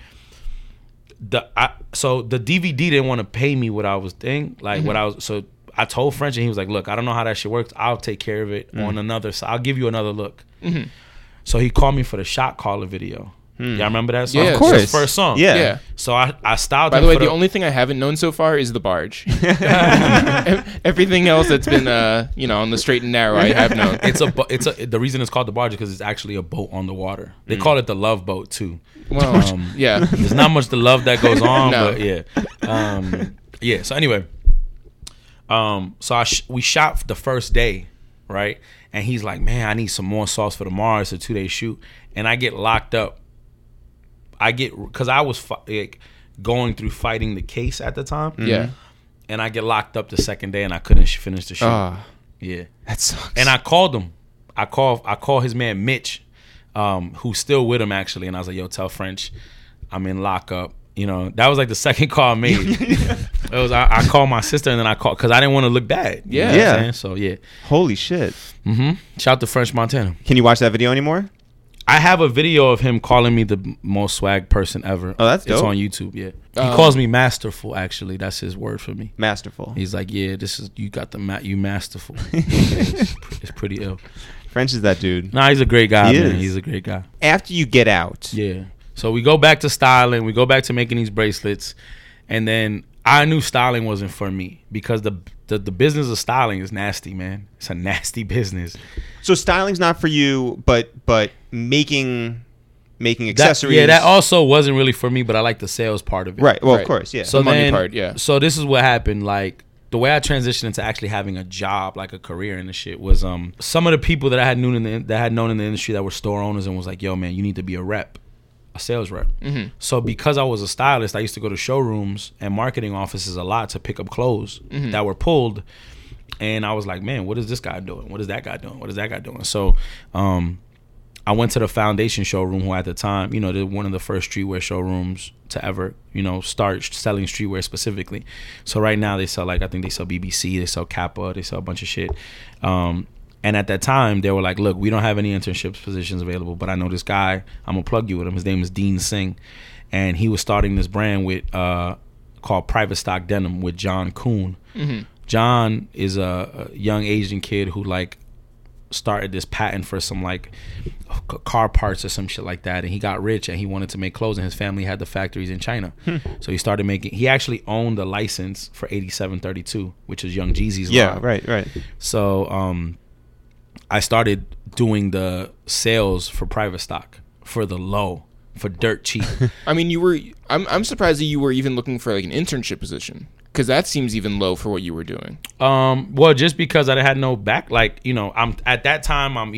so the DVD didn't want to pay me what I was doing, like what I was. So I told French, and he was like, look, I don't know how that shit works. I'll take care of it on another. So I'll give you another look. So he called me for the Shot Caller video. Y'all remember that song? Yeah, of course. His first song. Yeah. So I styled. By him the way, for the only thing I haven't known so far is the barge. Everything else that's been, on the straight and narrow, I have known. the reason it's called the barge is because it's actually a boat on the water. They call it the love boat too. Well, yeah. There's not much the love that goes on, No. but yeah, yeah. So anyway, we shot the first day, right? And he's like, man, I need some more sauce for tomorrow. It's a 2-day shoot, and I get locked up. Because I was going through fighting the case at the time. Yeah. And I get locked up the second day, and I couldn't finish the shoot. Yeah. That sucks. And I called him. I call his man Mitch, who's still with him actually, and I was like, yo, tell French I'm in lockup. You know, that was like the second call I made. It was I called my sister, and then I called because I didn't want to look bad. You know what I'm saying? So yeah. Holy shit. Shout out to French Montana. Can you watch that video anymore? I have a video of him calling me the most swag person ever. Oh, that's dope. It's on YouTube, yeah. He calls me masterful, actually. That's his word for me. Masterful. He's like, yeah, you got you masterful. It's pretty ill. French is that dude. Nah, he's a great guy, He man. is. He's a great guy. After you get out. Yeah. So we go back to styling. We go back to making these bracelets. And then I knew styling wasn't for me because the business of styling is nasty, man. It's a nasty business. So styling's not for you, but making accessories. That also wasn't really for me, but I like the sales part of it. Right. Well, Right. of course, yeah. So The money then, part, yeah. So this is what happened. Like the way I transitioned into actually having a job, like a career in the shit, was some of the people that I had known in the industry that were store owners and was like, yo, man, you need to be a sales rep. So because I was a stylist, I used to go to showrooms and marketing offices a lot to pick up clothes that were pulled. And I was like, man, what is this guy doing? What is that guy doing? What is that guy doing? So I went to the Foundation showroom, who at the time, they're one of the first streetwear showrooms to ever, start selling streetwear specifically. So right now they sell, I think they sell BBC, they sell Kappa, they sell a bunch of shit. And at that time, they were like, look, we don't have any internships positions available, but I know this guy. I'm going to plug you with him. His name is Dean Singh. And he was starting this brand with called Private Stock Denim with John Kuhn. John is a young Asian kid who, started this patent for some, car parts or some shit like that. And he got rich, and he wanted to make clothes, and his family had the factories in China. So he started making... He actually owned the license for 8732, which is Young Jeezy's line. Right. So... I started doing the sales for Private Stock for the low, for dirt cheap. I mean, I'm surprised that you were even looking for an internship position, because that seems even low for what you were doing. Well, just because I had no back, I'm at that time, I'm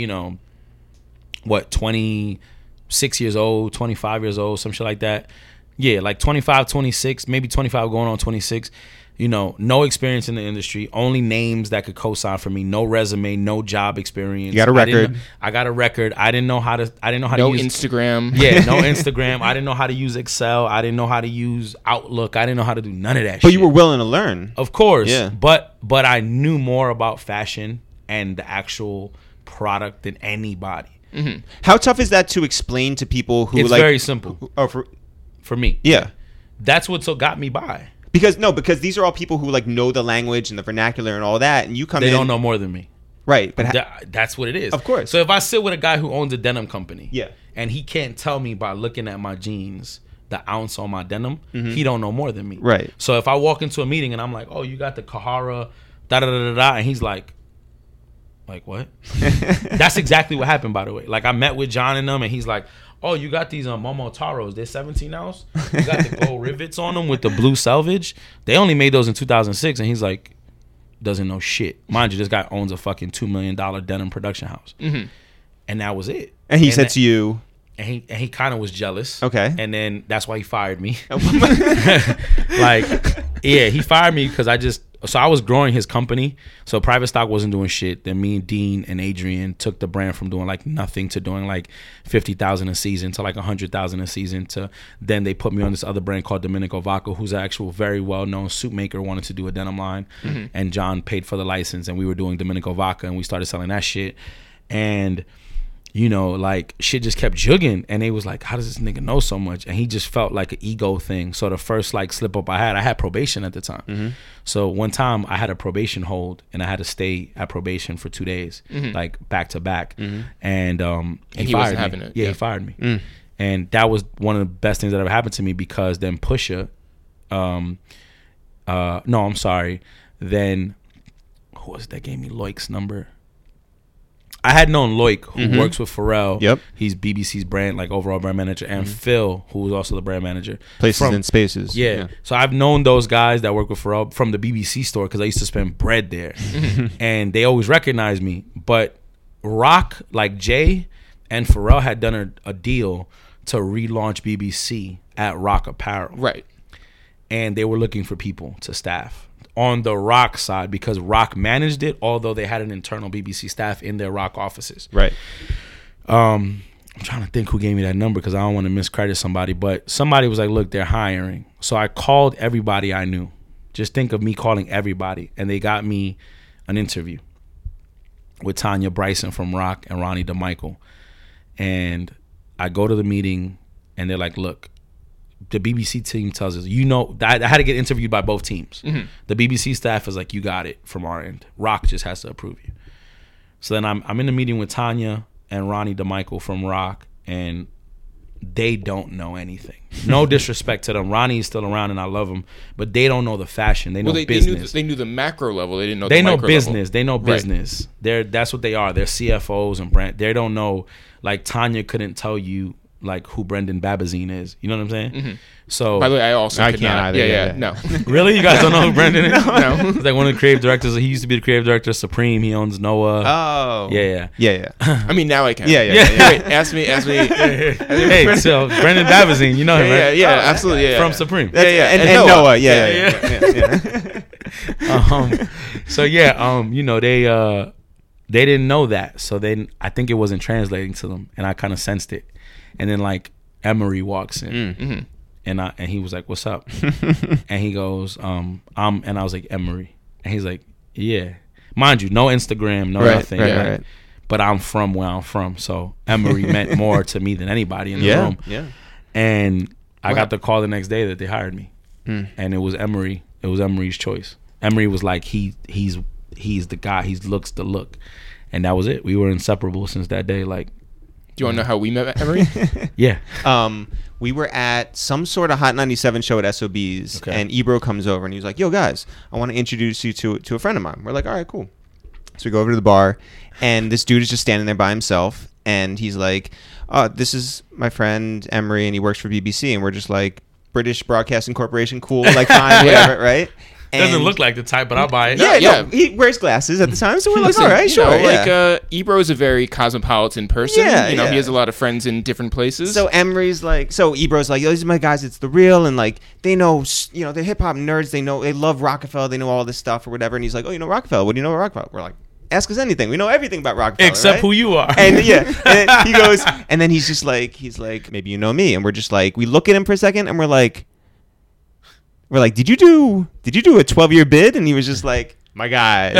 26 years old, 25 years old, some shit like that. Yeah, 25, 26, maybe 25 going on 26. No experience in the industry, only names that could co-sign for me, no resume, no job experience. You got a record. I got a record. I didn't know how to No use Instagram. Yeah, no Instagram. I didn't know how to use Excel. I didn't know how to use Outlook. I didn't know how to do none of that shit. But you were willing to learn. Of course. Yeah. But I knew more about fashion and the actual product than anybody. How tough is that to explain to people who It's very simple. For me. Yeah. That's what got me by. Because these are all people who know the language and the vernacular and all that, and you come in. They don't know more than me. Right, but that's what it is. Of course. So if I sit with a guy who owns a denim company, yeah, and he can't tell me by looking at my jeans the ounce on my denim, he don't know more than me. Right. So if I walk into a meeting and I'm like, oh, you got the Kahara, da da da da da, and he's like what? That's exactly what happened, by the way. Like I met with John and them, and he's like, oh, you got these Momotaros. They're 17 ounce. You got the gold rivets on them with the blue selvage. They only made those in 2006, and he's like, doesn't know shit. Mind you, this guy owns a fucking $2 million denim production house, and that was it. And he said to you, and he kind of was jealous. Okay. And then that's why he fired me. Like, yeah, he fired me because I was growing his company. So Private Stock wasn't doing shit. Then me and Dean and Adrian took the brand from doing like nothing to doing like 50,000 a season to like 100,000 a season to then they put me on this other brand called Domenico Vaca, who's an actual very well-known suit maker, wanted to do a denim line. And John paid for the license and we were doing Domenico Vaca and we started selling that shit. And you know, like shit just kept jugging, and they was like, how does this nigga know so much? And he just felt like an ego thing. So the first like slip up I had probation at the time. So one time I had a probation hold and I had to stay at probation for 2 days, like back to back. And he wasn't fired me. having it. Yeah, he fired me. And that was one of the best things that ever happened to me because then Pusha, no, I'm sorry. Then who was it that gave me Loic's number? I had known Loic, who works with Pharrell. Yep. He's BBC's brand, like overall brand manager, and Phil, who was also the brand manager. Places and Spaces. Yeah. So I've known those guys that work with Pharrell from the BBC store because I used to spend bread there, and they always recognized me. But Rock, like Jay, and Pharrell had done a deal to relaunch BBC at Rock Apparel, Right. and they were looking for people to staff on the Rock side because Rock managed it, although they had an internal BBC staff in their Rock offices. Right. I'm trying to think who gave me that number because I don't want to miscredit somebody, but somebody was like, look, they're hiring. So I called everybody I knew. Just think of me calling everybody, and they got me an interview with Tanya Bryson from Rock and Ronnie DeMichael. And I go to the meeting, and they're like, look, the BBC team tells us, you know, I had to get interviewed by both teams. The BBC staff is like, you got it from our end. Rock just has to approve you. So then I'm in the meeting with Tanya and Ronnie DeMichael from Rock, and they don't know anything. No disrespect to them. Ronnie is still around, and I love him, but they don't know the fashion. They know business. They knew the macro level. They didn't know. They the know micro business. level. They know Right. business. That's what they are. They're CFOs and brand. They don't know. Like Tanya couldn't tell you like who Brendan Babazine is. You know what I'm saying? So By the way, I also I could can't not. either, Yeah, yeah. no. really, you guys don't know who Brendan is? No. He's like one of the creative directors. He used to be the creative director of Supreme. He owns Noah. Oh. Yeah. Yeah. I mean, now I can. Yeah. Wait, ask me. Hey, so Brendan Babazine, you know him, right? Yeah, absolutely. Yeah, From yeah. Supreme. And Noah. Yeah. So you know, they didn't know that. So then I think it wasn't translating to them, and I kind of sensed it. And then like Emery walks in, and he was like, "What's up?" And he goes, and I was like, "Emery," and he's like, "Yeah." Mind you, no Instagram, no nothing. Right. But I'm from where I'm from, so Emery meant more to me than anybody in the room. Yeah. And I got the call the next day that they hired me, and it was Emery. It was Emery's choice. Emery was like, he's the guy. He looks the look, and that was it. We were inseparable since that day. Like, Do you want to know how we met, Emery? yeah. We were at some sort of Hot 97 show at SOB's, Okay. and Ebro comes over and he was like, "Yo, guys, I want to introduce you to a friend of mine." We're like, "All right, cool." So we go over to the bar, and this dude is just standing there by himself, and he's like, "This is my friend Emery, and he works for BBC." And we're just like, "British Broadcasting Corporation, cool, like fine, whatever, right?" Doesn't And- look like the type, but I'll buy it. Yeah, no, he wears glasses at the time, so we're like, Listen, all right, you sure, know, yeah. Like Ebro's a very cosmopolitan person. Yeah, you know, yeah. he has a lot of friends in different places. So Emery's like, so Ebro's like, "Yo, these are my guys, it's the real," and like, they know, you know, they're hip hop nerds, they love Rockefeller, they know all this stuff or whatever, and he's like, "Oh, you know Rockefeller, what do you know about Rockefeller?" We're like, "Ask us anything, we know everything about Rockefeller, Except right?" who you are. And yeah, and then he goes, and then he's like, "Maybe you know me," and we're just like, we look at him for a second, and we're like, "Did you do a 12-year bid?" And he was just like, "My guys."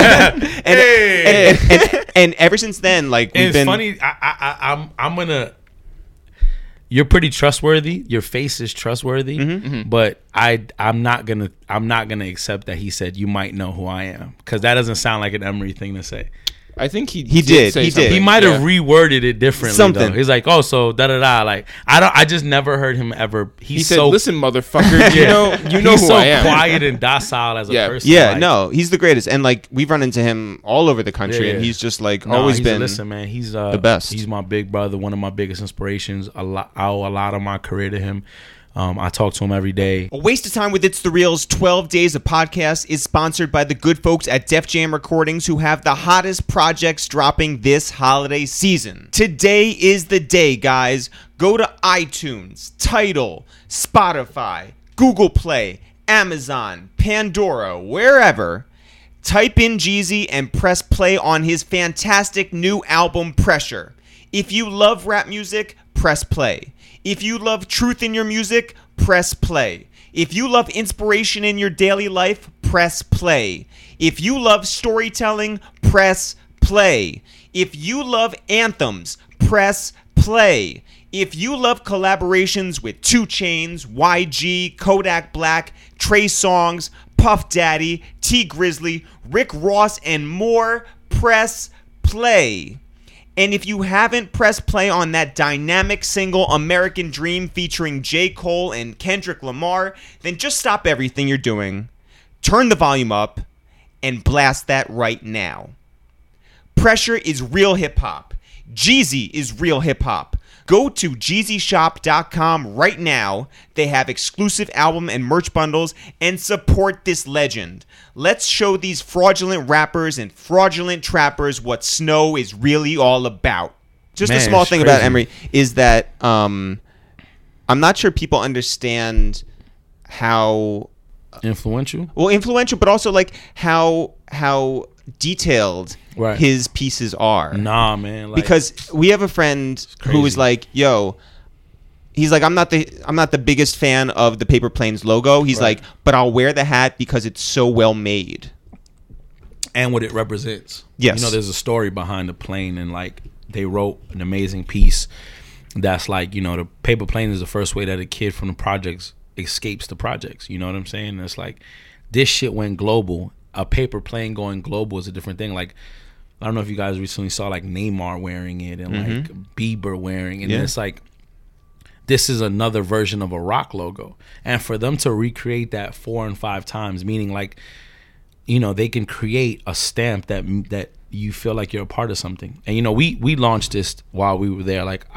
and ever since then, like, we've It's been funny. I'm gonna. You're pretty trustworthy. Your face is trustworthy, but I'm not gonna accept that he said you might know who I am, because that doesn't sound like an Emery thing to say. I think he did. say He did. something. He might have reworded it differently. Something. Though. He's like, oh, so da da da. Like I just never heard him ever. He said, "Listen, motherfucker, you know he's who so I am." quiet and docile as a person. Yeah, like, no, he's the greatest, and like we've run into him all over the country, and he's just like always he's been. Listen, man, he's the best. He's my big brother, one of my biggest inspirations. I owe a lot of my career to him. I talk to him every day. A Waste of Time with It's the Reel's 12 Days of Podcast is sponsored by the good folks at Def Jam Recordings, who have the hottest projects dropping this holiday season. Today is the day, guys. Go to iTunes, Tidal, Spotify, Google Play, Amazon, Pandora, wherever. Type in Jeezy and press play on his fantastic new album, Pressure. If you love rap music, press play. If you love truth in your music, press play. If you love inspiration in your daily life, press play. If you love storytelling, press play. If you love anthems, press play. If you love collaborations with 2 Chainz, YG, Kodak Black, Trey Songz, Puff Daddy, T Grizzly, Rick Ross, and more, press play. And if you haven't pressed play on that dynamic single American Dream featuring J. Cole and Kendrick Lamar, then just stop everything you're doing, turn the volume up, and blast that right now. Pressure is real hip-hop. Jeezy is real hip-hop. Go to JeezyShop.com right now. They have exclusive album and merch bundles, and support this legend. Let's show these fraudulent rappers and fraudulent trappers what snow is really all about. Just a small thing about Emery is that I'm not sure people understand how influential, but also like how detailed his pieces are. Nah, man. Like, because we have a friend who is like, yo, he's like, I'm not the biggest fan of the Paper Planes logo. He's like, but I'll wear the hat because it's so well made. And what it represents. Yes. You know, there's a story behind the plane, and like they wrote an amazing piece that's like, you know, the paper plane is the first way that a kid from the projects escapes the projects. You know what I'm saying? And it's like, this shit went global. A paper plane going global is a different thing. Like, I don't know if you guys recently saw like Neymar wearing it and like Bieber wearing it. And it's like, this is another version of a rock logo. And for them to recreate that 4 and 5 times, meaning like, you know, they can create a stamp that you feel like you're a part of something. And, you know, we launched this while we were there. Like,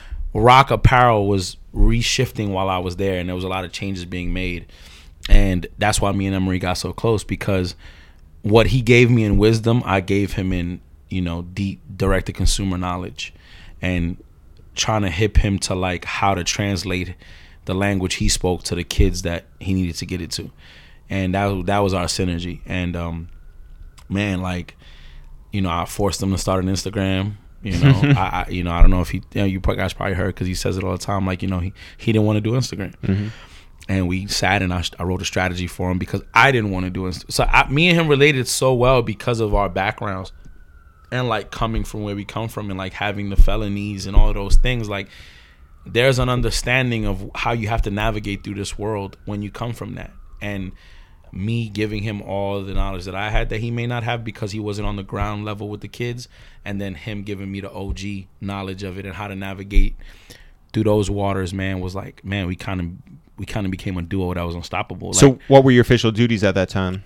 rock apparel was reshifting while I was there, and there was a lot of changes being made. And that's why me and Emery got so close, because what he gave me in wisdom, I gave him in, you know, deep direct-to-consumer knowledge, and trying to hip him to like how to translate the language he spoke to the kids that he needed to get it to. And that was our synergy. And man, like, you know, I forced him to start an Instagram. You know, I don't know if he, you know, you guys probably heard, because he says it all the time. Like, you know, he didn't want to do Instagram. And we sat and I wrote a strategy for him, because I didn't want to do it. So me and him related so well because of our backgrounds, and like coming from where we come from, and like having the felonies and all of those things. Like, there's an understanding of how you have to navigate through this world when you come from that. And me giving him all the knowledge that I had that he may not have, because he wasn't on the ground level with the kids, and then him giving me the OG knowledge of it and how to navigate through those waters, man, was like, man, we kind of became a duo that was unstoppable. Like, so what were your official duties at that time?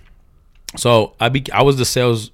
So I was the sales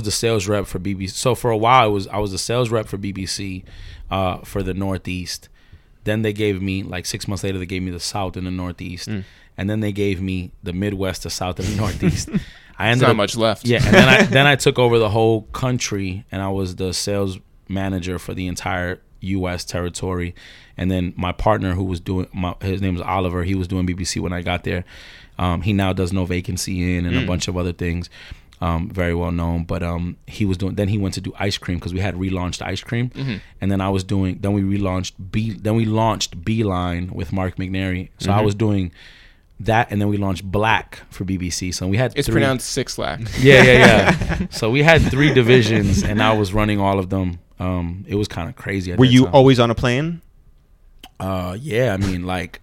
rep for BBC. So for a while I was the sales rep for BBC for the Northeast. Then they gave me, like 6 months later, they gave me the South and the Northeast. And then they gave me the Midwest, the South, and the Northeast. I ended not up, much left. Yeah, and then I took over the whole country, and I was the sales manager for the entire U.S. territory. And then my partner, who was doing, his name was Oliver. He was doing BBC when I got there. He now does No Vacancy In and a bunch of other things. Very well known. But he was doing. Then he went to do ice cream, because we had relaunched ice cream. And then I was doing. Then we relaunched Then we launched Beeline with Mark McNary. So I was doing that, and then we launched Black for BBC. So we had it's pronounced Six Lack. Yeah. So we had 3 divisions, and I was running all of them. It was kind of crazy. Were you always on a plane? Yeah, I mean, like,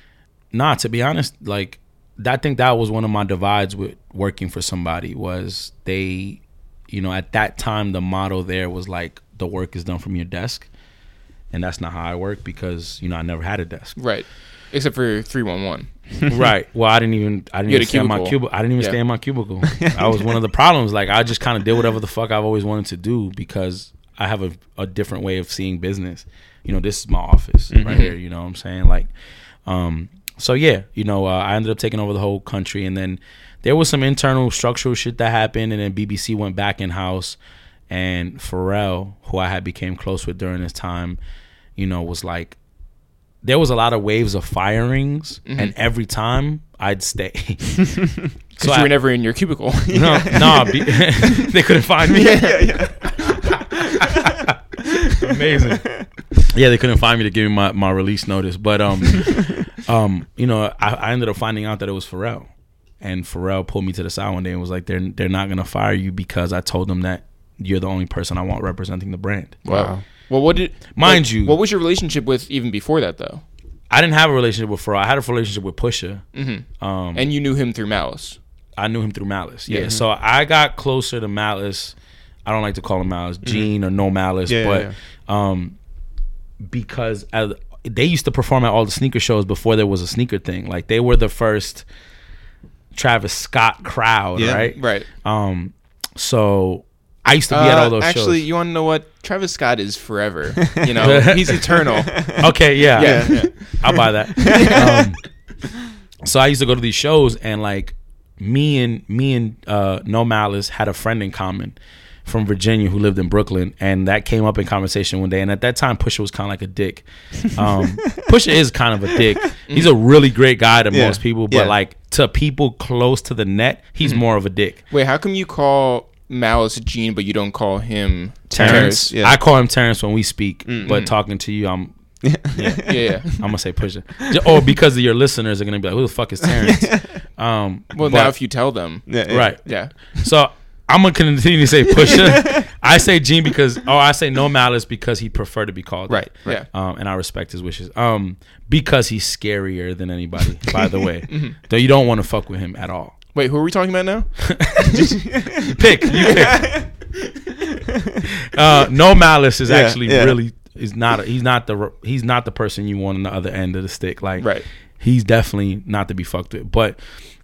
to be honest, like, I think that was one of my divides with working for somebody, was they, at that time the motto there was like the work is done from your desk, and that's not how I work because I never had a desk. Right. Except for 311. Right. Well, I didn't even stay in my cubicle. I didn't even stay in my cubicle. I was one of the problems. Like, I just kind of did whatever the fuck I've always wanted to do because I have a different way of seeing business. This is my office right here. You know what I'm saying? Like, so yeah, I ended up taking over the whole country, and then there was some internal structural shit that happened, and then BBC went back in house, and Pharrell, who I had became close with during this time, was like, there was a lot of waves of firings, and every time I'd stay. So you were never in your cubicle. No, they couldn't find me. Yeah. Amazing. Yeah, they couldn't find me to give me my release notice, but I ended up finding out that it was Pharrell, and Pharrell pulled me to the side one day and was like, "They're not gonna fire you because I told them that you're the only person I want representing the brand." Wow. Well, what was your relationship with even before that, though? I didn't have a relationship with Pharrell. I had a relationship with Pusha. And you knew him through Malice. I knew him through Malice. Yeah. So I got closer to Malice. I don't like to call him Malice, Gene or No Malice, because they used to perform at all the sneaker shows before there was a sneaker thing. Like, they were the first Travis Scott crowd, right? Right. So I used to be at all those shows. Actually, you want to know what? Travis Scott is forever. He's eternal. Okay, yeah. I'll buy that. So I used to go to these shows, and like me and No Malice had a friend in common from Virginia who lived in Brooklyn, and that came up in conversation one day. And at that time, Pusha was kind of like a dick. Pusha is kind of a dick. He's a really great guy to most people, but like to people close to the net, he's more of a dick. Wait, how come you call Malice Gene, but you don't call him Terrence? I call him Terrence when we speak, but talking to you, I'm gonna say Pusha. Or because of your listeners are gonna be like, who the fuck is Terrence? Now if you tell them, right? Yeah. So I'm gonna continue to say Pusha. I say Gene I say No Malice because he preferred to be called right. Yeah. And I respect his wishes. Because he's scarier than anybody. By the way, though you don't want to fuck with him at all. Wait, who are we talking about now? Pick. No Malice is actually really he's not the person you want on the other end of the stick. Like, right. He's definitely not to be fucked with. But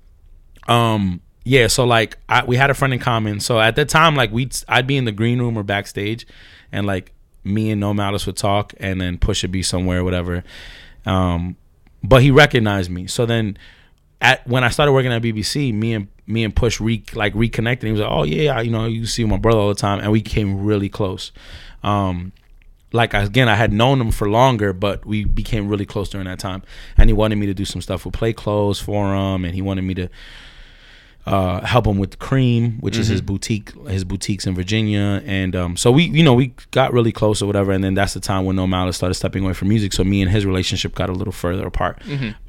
so like we had a friend in common. So at that time, like I'd be in the green room or backstage, and like me and No Malice would talk, and then Push would be somewhere or whatever. But he recognized me. So then when I started working at BBC, me and Push reconnected. He was like, "Oh yeah, you see my brother all the time," and we became really close. Like, again, I had known him for longer, but we became really close during that time. And he wanted me to do some stuff with Play Clothes for him, and he wanted me to help him with Cream, which is his boutiques in Virginia. And so we got really close or whatever. And then that's the time when No Malice started stepping away from music. So me and his relationship got a little further apart.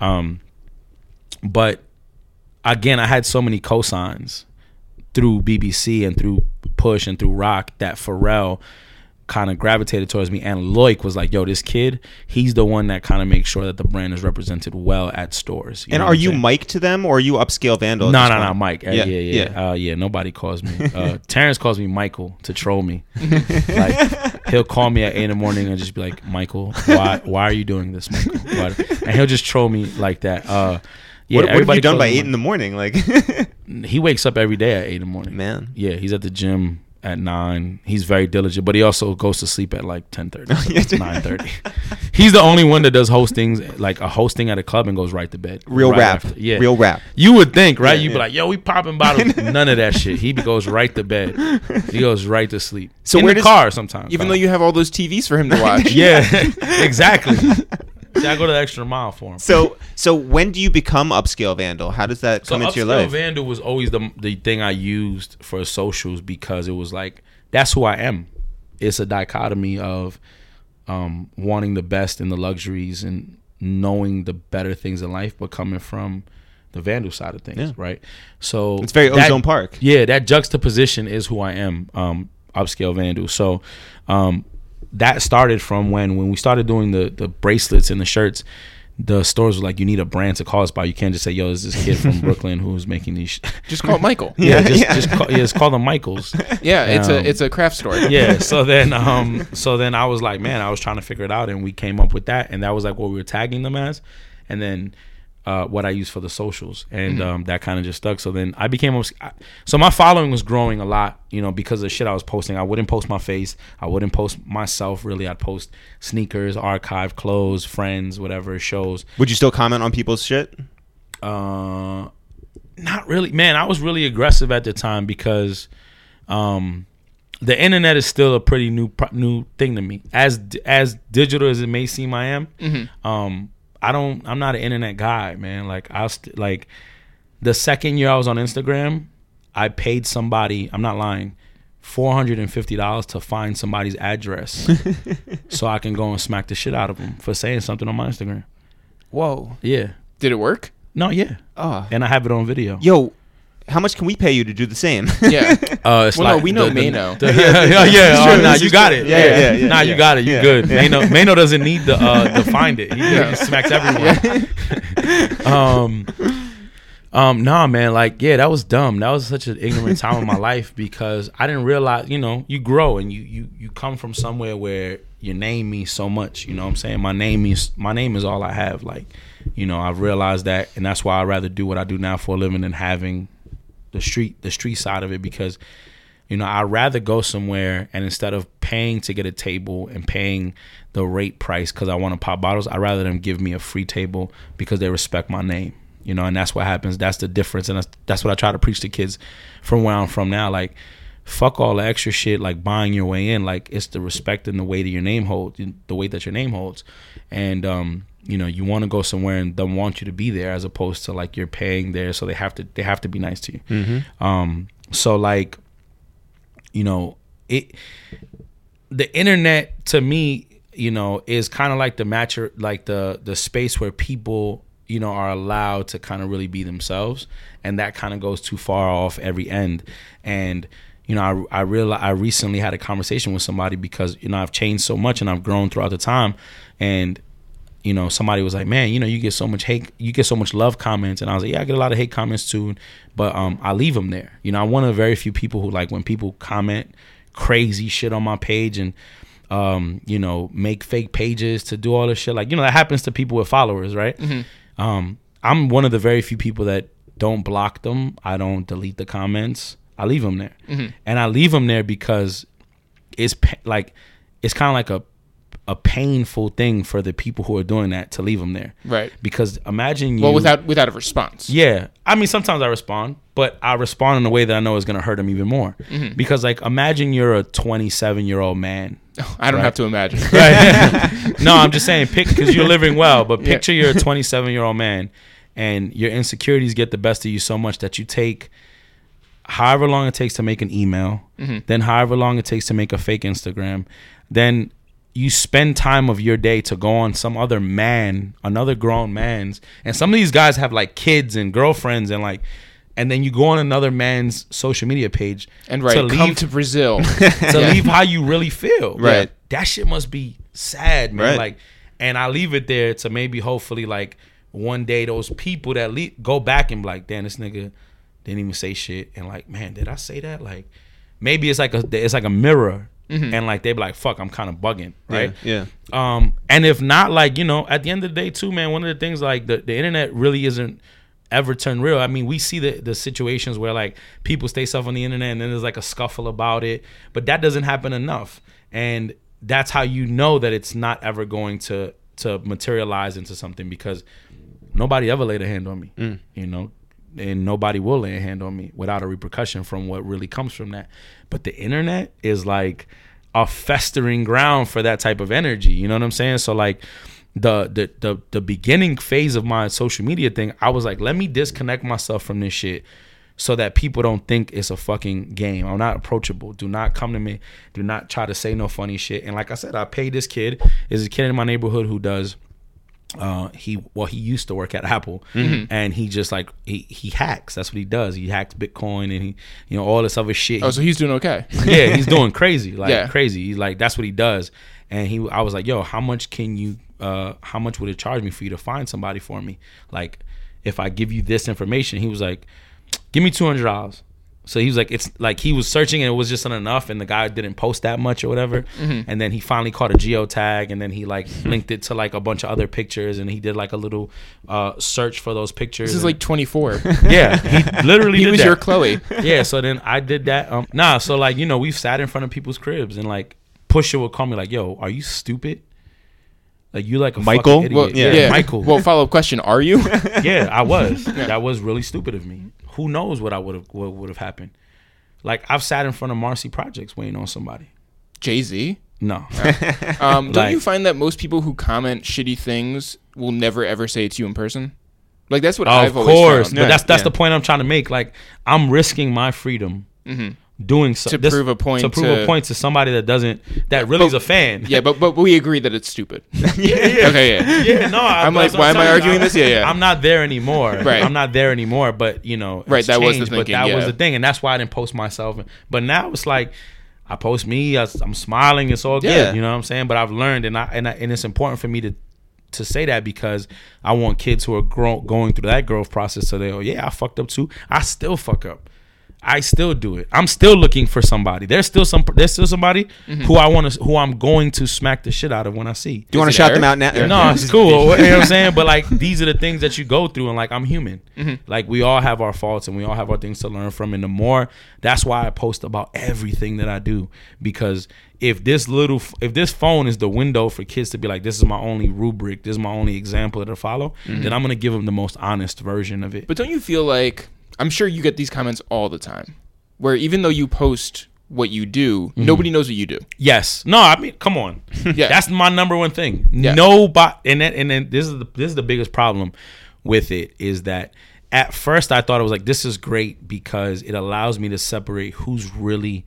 But again, I had so many cosigns through BBC and through Push and through Rock that Pharrell kind of gravitated towards me, and Loic was like, "Yo, this kid, he's the one that kind of makes sure that the brand is represented well at stores." And are you Mike to them, or are you Upscale Vandal? No, Mike. Yeah. Nobody calls me. Terrence calls me Michael to troll me. Like, he'll call me at 8 a.m. and just be like, "Michael, why are you doing this, Michael?" And he'll just troll me like that. What have you done by 8 a.m? Like, he wakes up every day at 8 a.m. Man, yeah, he's at the gym at 9. He's very diligent, but he also goes to sleep at like 10:30, 9:30. He's the only one that does hostings, like a hosting at a club, and goes right to bed. Real rap. Yeah, real rap. You would think, right? You'd be like, "Yo, we popping bottles." None of that shit. He goes right to bed. He goes right to sleep. So in the car sometimes, even though you have all those TVs for him to watch. Yeah, exactly. See, I go to the extra mile for him. So when do you become Upscale Vandal? How does that come into your life? Upscale Vandal was always the thing I used for socials, because it was like, that's who I am. It's a dichotomy of wanting the best in the luxuries and knowing the better things in life, but coming from the Vandal side of things, right? So it's very Ozone Park. Yeah, that juxtaposition is who I am, Upscale Vandal. So that started from when we started doing the bracelets and the shirts. the stores were like, you need a brand to call us by. You can't just say, yo, there's this kid from Brooklyn who's making these. Just call it Michael. Just call them Michaels. Yeah, it's a craft store. Yeah. So then I was like, man, I was trying to figure it out, and we came up with that, and that was like what we were tagging them as, and then what I used for the socials, and that kind of just stuck. So then I became so my following was growing a lot, because of the shit I was posting. I wouldn't post my face, I wouldn't post myself really. I'd post sneakers, archive, clothes, friends, whatever, shows. Would you still comment on people's shit? Not really, man. I was really aggressive at the time because the internet is still a pretty new thing to me. As digital as it may seem I am. I'm not an internet guy, man. Like the second year I was on Instagram, I paid somebody, I'm not lying, $450 to find somebody's address so I can go and smack the shit out of them for saying something on my Instagram. Whoa. Yeah. Did it work? No, yeah. Oh. And I have it on video. Yo, how much can we pay you to do the same? Yeah. No, we know Mano. You got it. Yeah. Nah, you got it. You good. Mano doesn't need to find it. He smacks everyone. Nah, man. Like, yeah, that was dumb. That was such an ignorant time of my life because I didn't realize. You grow and you come from somewhere where your name means so much. You know what I'm saying? My name is all I have. Like, I've realized that, and that's why I'd rather do what I do now for a living than having the street side of it, because I'd rather go somewhere and instead of paying to get a table and paying the rate price because I want to pop bottles, I'd rather them give me a free table because they respect my name, and that's what happens. That's the difference, and that's what I try to preach to kids from where I'm from now. Like, fuck all the extra shit like buying your way in. Like, it's the respect and the weight of your name holds, the weight that your name holds, and you want to go somewhere and they want you to be there as opposed to like you're paying there, so they have to be nice to you. Mm-hmm. So like, the internet to me, is kind of like the space where people, are allowed to kind of really be themselves, and that kind of goes too far off every end. And I realized I recently had a conversation with somebody because I've changed so much and I've grown throughout the time, and somebody was like, man, you get so much hate, you get so much love comments. And I was like, yeah, I get a lot of hate comments too, but I leave them there. I'm one of the very few people who, like, when people comment crazy shit on my page and make fake pages to do all this shit, like, that happens to people with followers, right? Mm-hmm. I'm one of the very few people that don't block them. I don't delete the comments. I leave them there. Mm-hmm. And I leave them there because it's kind of like a painful thing for the people who are doing that to leave them there. Right. Because imagine you... Well, without a response. Yeah. I mean, sometimes I respond, but I respond in a way that I know is going to hurt them even more. Mm-hmm. Because, like, imagine you're a 27-year-old man. I don't have to imagine. Right? No, I'm just saying, because you're living well, but picture you're a 27-year-old man and your insecurities get the best of you so much that you take however long it takes to make an email, then however long it takes to make a fake Instagram, then... you spend time of your day to go on some other man, another grown man's, and some of these guys have like kids and girlfriends and then you go on another man's social media page and come to Brazil to leave how you really feel. Right. That shit must be sad, man. Right. Like, and I leave it there to maybe hopefully like one day those people that go back and be like, damn, this nigga didn't even say shit, and like, man, did I say that? Like, maybe it's like a mirror. Mm-hmm. And like they be like, fuck, I'm kind of bugging, right? Yeah. And if not, like, at the end of the day too, man, one of the things, like, the internet really isn't ever turned real. I mean, we see the situations where like people say stuff on the internet and then there's like a scuffle about it, but that doesn't happen enough. And that's how you know that it's not ever going to materialize into something, because nobody ever laid a hand on me, and nobody will lay a hand on me without a repercussion from what really comes from that. But the internet is like a festering ground for that type of energy. You know what I'm saying? So like the beginning phase of my social media thing, I was like, let me disconnect myself from this shit so that people don't think it's a fucking game. I'm not approachable. Do not come to me. Do not try to say no funny shit. And like I said, I paid this kid. There's a kid in my neighborhood who does he used to work at Apple, and he just like he hacks. That's what he does. He hacks Bitcoin and he all this other shit. Oh, so he's doing okay. Yeah, he's doing crazy, crazy. He's like, that's what he does. And I was like, yo, how much can you how much would it charge me for you to find somebody for me? Like, if I give you this information. He was like, give me $200. So he was like, it's like he was searching and it was just not enough, and the guy didn't post that much or whatever. And then he finally caught a geotag, and then he like linked it to like a bunch of other pictures, and he did like a little search for those pictures. This is like 24. Yeah, he literally He did was that. your Chloe. Yeah, so then I did that. So like, you know, we've sat in front of people's cribs, and like Pusha would call me like, yo, are you stupid? Like, you like a Michael? fucking Well, idiot. yeah. Michael. Well, follow-up question, are you? Yeah, I was. That was really stupid of me. Who knows what would have happened? Like, I've sat in front of Marcy Projects waiting on somebody. Jay-Z? No. Don't Like- you find that most people who comment shitty things will never ever say it to you in person? Like, that's what Of I've always course, found. but that's Yeah. the point I'm trying to make. Like, I'm risking my freedom doing so To prove a point to prove to- a point to somebody that really is a fan. Yeah, but we agree that it's stupid. yeah. Okay, yeah. Yeah, no, I'm like, that's what why am I telling you. arguing this? Yeah, yeah. I'm not there anymore. Right. I'm not there anymore. But you know, Right, it's that was the changed, thinking, But that was yeah. the thing, and that's why I didn't post myself. But now it's like, I post me. I'm smiling. It's all good. Yeah. You know what I'm saying? But I've learned, and it's important for me to say that, because I want kids who are going through that growth process, so they go, yeah, I fucked up too. I still fuck up. I still do it. I'm still looking for somebody. There's still somebody who I'm going to smack the shit out of when I see. Do you want Is to it shout them Eric? out now? No, it's cool. You know what I'm saying? But like, these are the things that you go through, and like, I'm human. Like, we all have our faults and we all have our things to learn from. And the more, that's why I post about everything that I do, because if this phone is the window for kids to be like, this is my only rubric, this is my only example to follow, then I'm gonna give them the most honest version of it. But don't you feel like, I'm sure you get these comments all the time, where even though you post what you do, nobody knows what you do. Yes. No, I mean, come on. Yeah. That's my number one thing. Yeah. Nobody, and then this is the biggest problem with it, is that at first I thought it was like, this is great because it allows me to separate who's really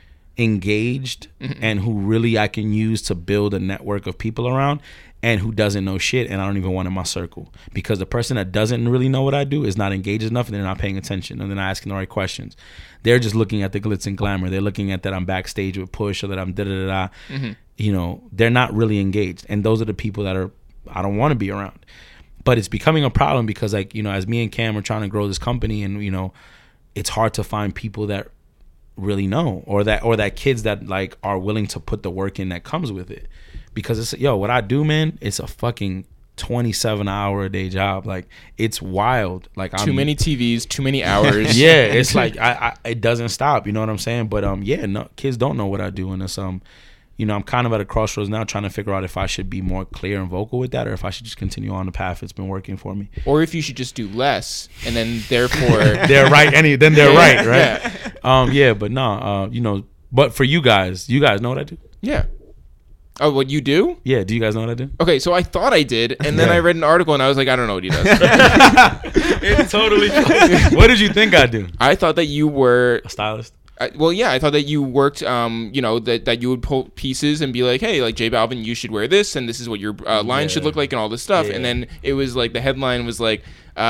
engaged and who really I can use to build a network of people around, and who doesn't know shit and I don't even want in my circle. Because the person that doesn't really know what I do is not engaged enough, and they're not paying attention, and they're not asking the right questions. They're just looking at the glitz and glamour. They're looking at that I'm backstage with Push, or that I'm da-da-da-da. You know, they're not really engaged. And those are the people that I don't want to be around. But it's becoming a problem because, like, you know, as me and Cam are trying to grow this company, and, you know, it's hard to find people that really know, or that kids that like are willing to put the work in that comes with it. Because it's, what I do, man, it's a fucking 27-hour a day job. Like, it's wild. Like, Too many TVs, too many hours. Yeah, it's like it doesn't stop. You know what I'm saying? But no, kids don't know what I do, and it's you know, I'm kind of at a crossroads now, trying to figure out if I should be more clear and vocal with that, or if I should just continue on the path that's been working for me. Or if you should just do less, and then therefore They're right. Then they're Yeah, right. yeah. But no, you know, but for you guys know what I do? Yeah. Oh, what you do? Yeah, do you guys know what I do? Okay, so I thought I did, and then I read an article, and I was like, I don't know what he does. It's totally. What did you think I do? I thought that you were A stylist? I thought that you worked, you know, that you would pull pieces and be like, hey, like, J Balvin, you should wear this, and this is what your line should look like, and all this stuff. Yeah. And then it was like, the headline was like,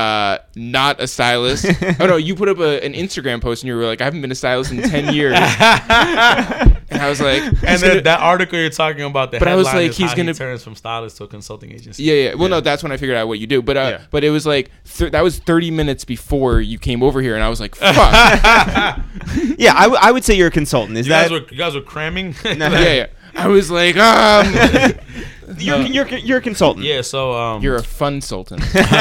not a stylist. Oh, no, you put up an Instagram post, and you were like, I haven't been a stylist in 10 years. And I was like, And then that article you're talking about, the But I headline was like, is he's how gonna- he turns from stylist to a consulting agency. yeah. Well, no, that's when I figured out what you do. But Yeah. but it was like, that was 30 minutes before you came over here, and I was like, fuck. Yeah, I would say you're a consultant. Is You that guys were cramming? yeah. I was like, you're a consultant? Yeah, so you're a fun sultan.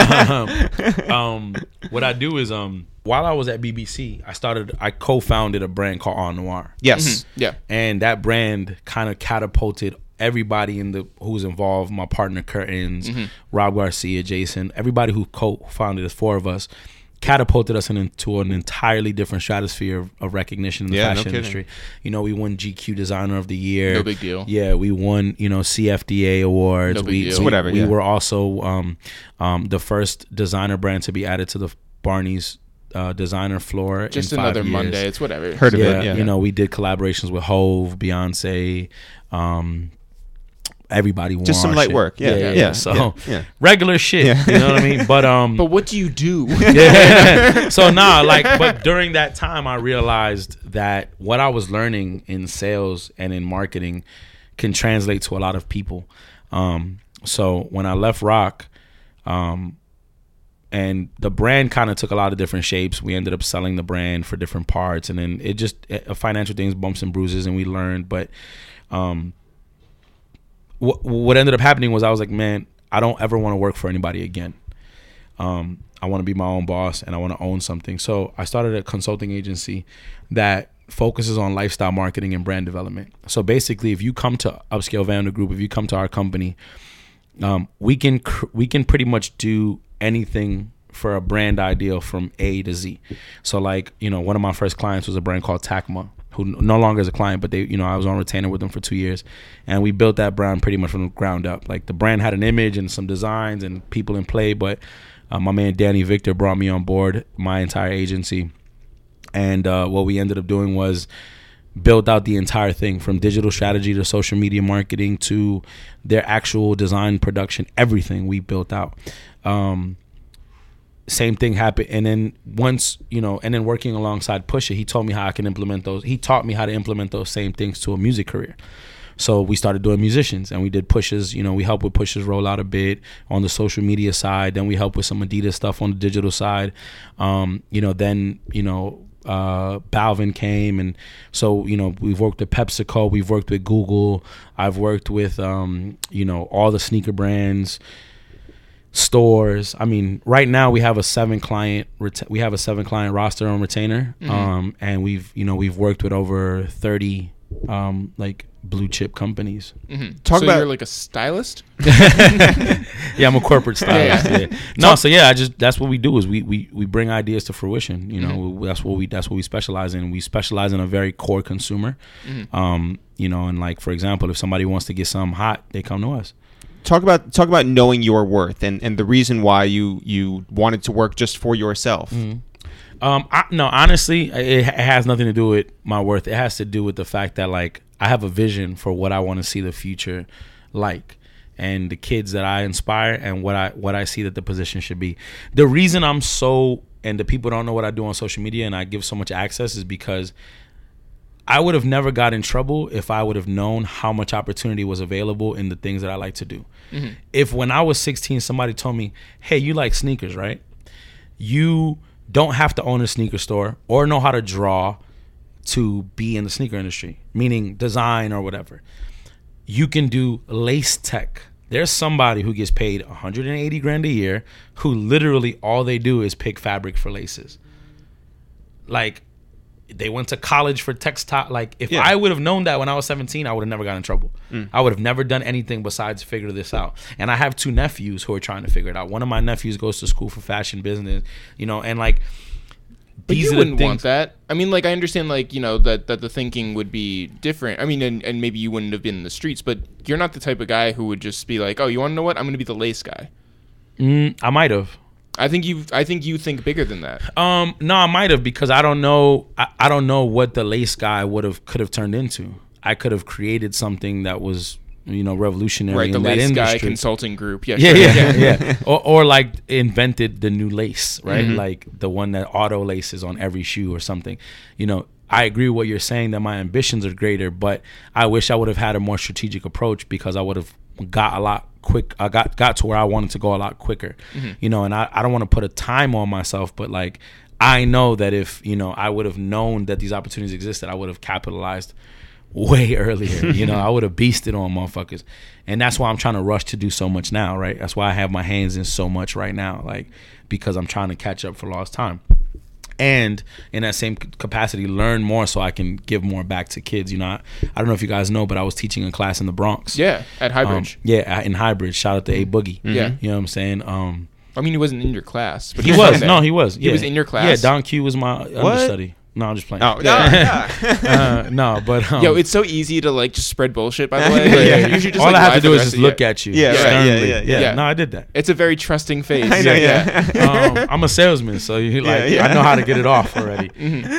what I do is while I was at BBC, I co-founded a brand called On Noir. Yes. Yeah. And that brand kind of catapulted everybody who's involved. My partner Curtains, Rob Garcia, Jason, everybody who co-founded us, 4 of us, catapulted us into an entirely different stratosphere of recognition in the Yeah, no fashion kidding. industry. You know, we won GQ Designer of the Year. No big deal. Yeah, we won, you know, CFDA awards. No big deal. Whatever, We yeah. were also the first designer brand to be added to the Barney's designer floor. Just in 5 another years. Monday. It's whatever. Heard of Yeah, it? Yeah. you know, we did collaborations with Hove, Beyonce, everybody won Just some our light shit. work. Yeah. yeah. Yeah. So Yeah. regular shit. Yeah. You know what I mean? But But what do you do? yeah. So but during that time I realized that what I was learning in sales and in marketing can translate to a lot of people. So when I left Rock, and the brand kind of took a lot of different shapes. We ended up selling the brand for different parts, and then it just financial things, bumps and bruises, and we learned. But what ended up happening was I was like, man, I don't ever want to work for anybody again. I want to be my own boss, and I want to own something. So I started a consulting agency that focuses on lifestyle marketing and brand development. So basically, if you come to Upscale Vendor Group, if you come to our company, we can pretty much do anything for a brand ideal from A to Z. So like, one of my first clients was a brand called Tacma, who no longer is a client, but they, I was on retainer with them for 2 years, and we built that brand pretty much from the ground up. Like the brand had an image and some designs and people in play, but my man Danny Victor brought me on board, my entire agency, and what we ended up doing was built out the entire thing, from digital strategy to social media marketing to their actual design, production, everything we built out. Same thing happened, and then once, and then working alongside Pusha, he told me how I can implement those. He taught me how to implement those same things to a music career. So we started doing musicians, and we did Pusha's, we helped with Pusha's rollout a bit on the social media side. Then we helped with some Adidas stuff on the digital side. Balvin came, and so we've worked with PepsiCo, we've worked with Google, I've worked with all the sneaker brands, stores. I mean, right now we have a 7 client roster on retainer, and we've worked with over 30 like blue chip companies. So you're like a stylist? Yeah, I'm a corporate stylist. Yeah. No, so yeah, that's what we do is we bring ideas to fruition. That's what we specialize in. We specialize in a very core consumer. And like, for example, if somebody wants to get something hot, they come to us. Talk about knowing your worth and the reason why you wanted to work just for yourself. No, honestly, it has nothing to do with my worth. It has to do with the fact that, like, I have a vision for what I want to see the future like, and the kids that I inspire, and what I see that the position should be. The reason I'm so, and the people don't know what I do on social media and I give so much access, is because I would have never got in trouble if I would have known how much opportunity was available in the things that I like to do. If when I was 16, somebody told me, hey, you like sneakers, right? You don't have to own a sneaker store or know how to draw to be in the sneaker industry, meaning design or whatever. You can do lace tech. There's somebody who gets paid $180,000 a year who literally all they do is pick fabric for laces. Like, they went to college for textile. Like, if I would have known that when I was 17, I would have never got in trouble. I would have never done anything besides figure this out. And I have 2 nephews who are trying to figure it out. One of my nephews goes to school for fashion business, and like, but these you wouldn't want that. I mean, like, I understand, like, that the thinking would be different. I mean, and maybe you wouldn't have been in the streets, but you're not the type of guy who would just be like, oh, you want to know what? I'm going to be the lace guy. I might have. I think you think bigger than that. No, I might have, because I don't know. I don't know what the lace guy could have turned into. I could have created something that was, revolutionary. Right, the in lace that industry. guy consulting group. Yeah, yeah. Or like invented the new lace, right? Like the one that auto laces on every shoe or something. I agree with what you're saying, that my ambitions are greater, but I wish I would have had a more strategic approach, because I would have got a lot quick. I got to where I wanted to go a lot quicker, and I don't want to put a time on myself, but like, I know that if, I would have known that these opportunities existed, I would have capitalized way earlier. I would have beasted on motherfuckers. And that's why I'm trying to rush to do so much now, right? That's why I have my hands in so much right now, like, because I'm trying to catch up for lost time. And in that same capacity, learn more so I can give more back to kids. I don't know if you guys know, but I was teaching a class in the Bronx. Yeah, at Highbridge. In Highbridge. Shout out to A Boogie. Yeah. You know what I'm saying? I mean, he wasn't in your class. But he was. No, he was. He was in your class? Yeah, Don Q was my understudy. No, I'm just playing. Oh, no, but yo, it's so easy to like just spread bullshit. By the way, you should just, all like, I have to do is just look at you. Yeah. No, I did that. It's a very trusting face. I know. I'm a salesman, so I know how to get it off already.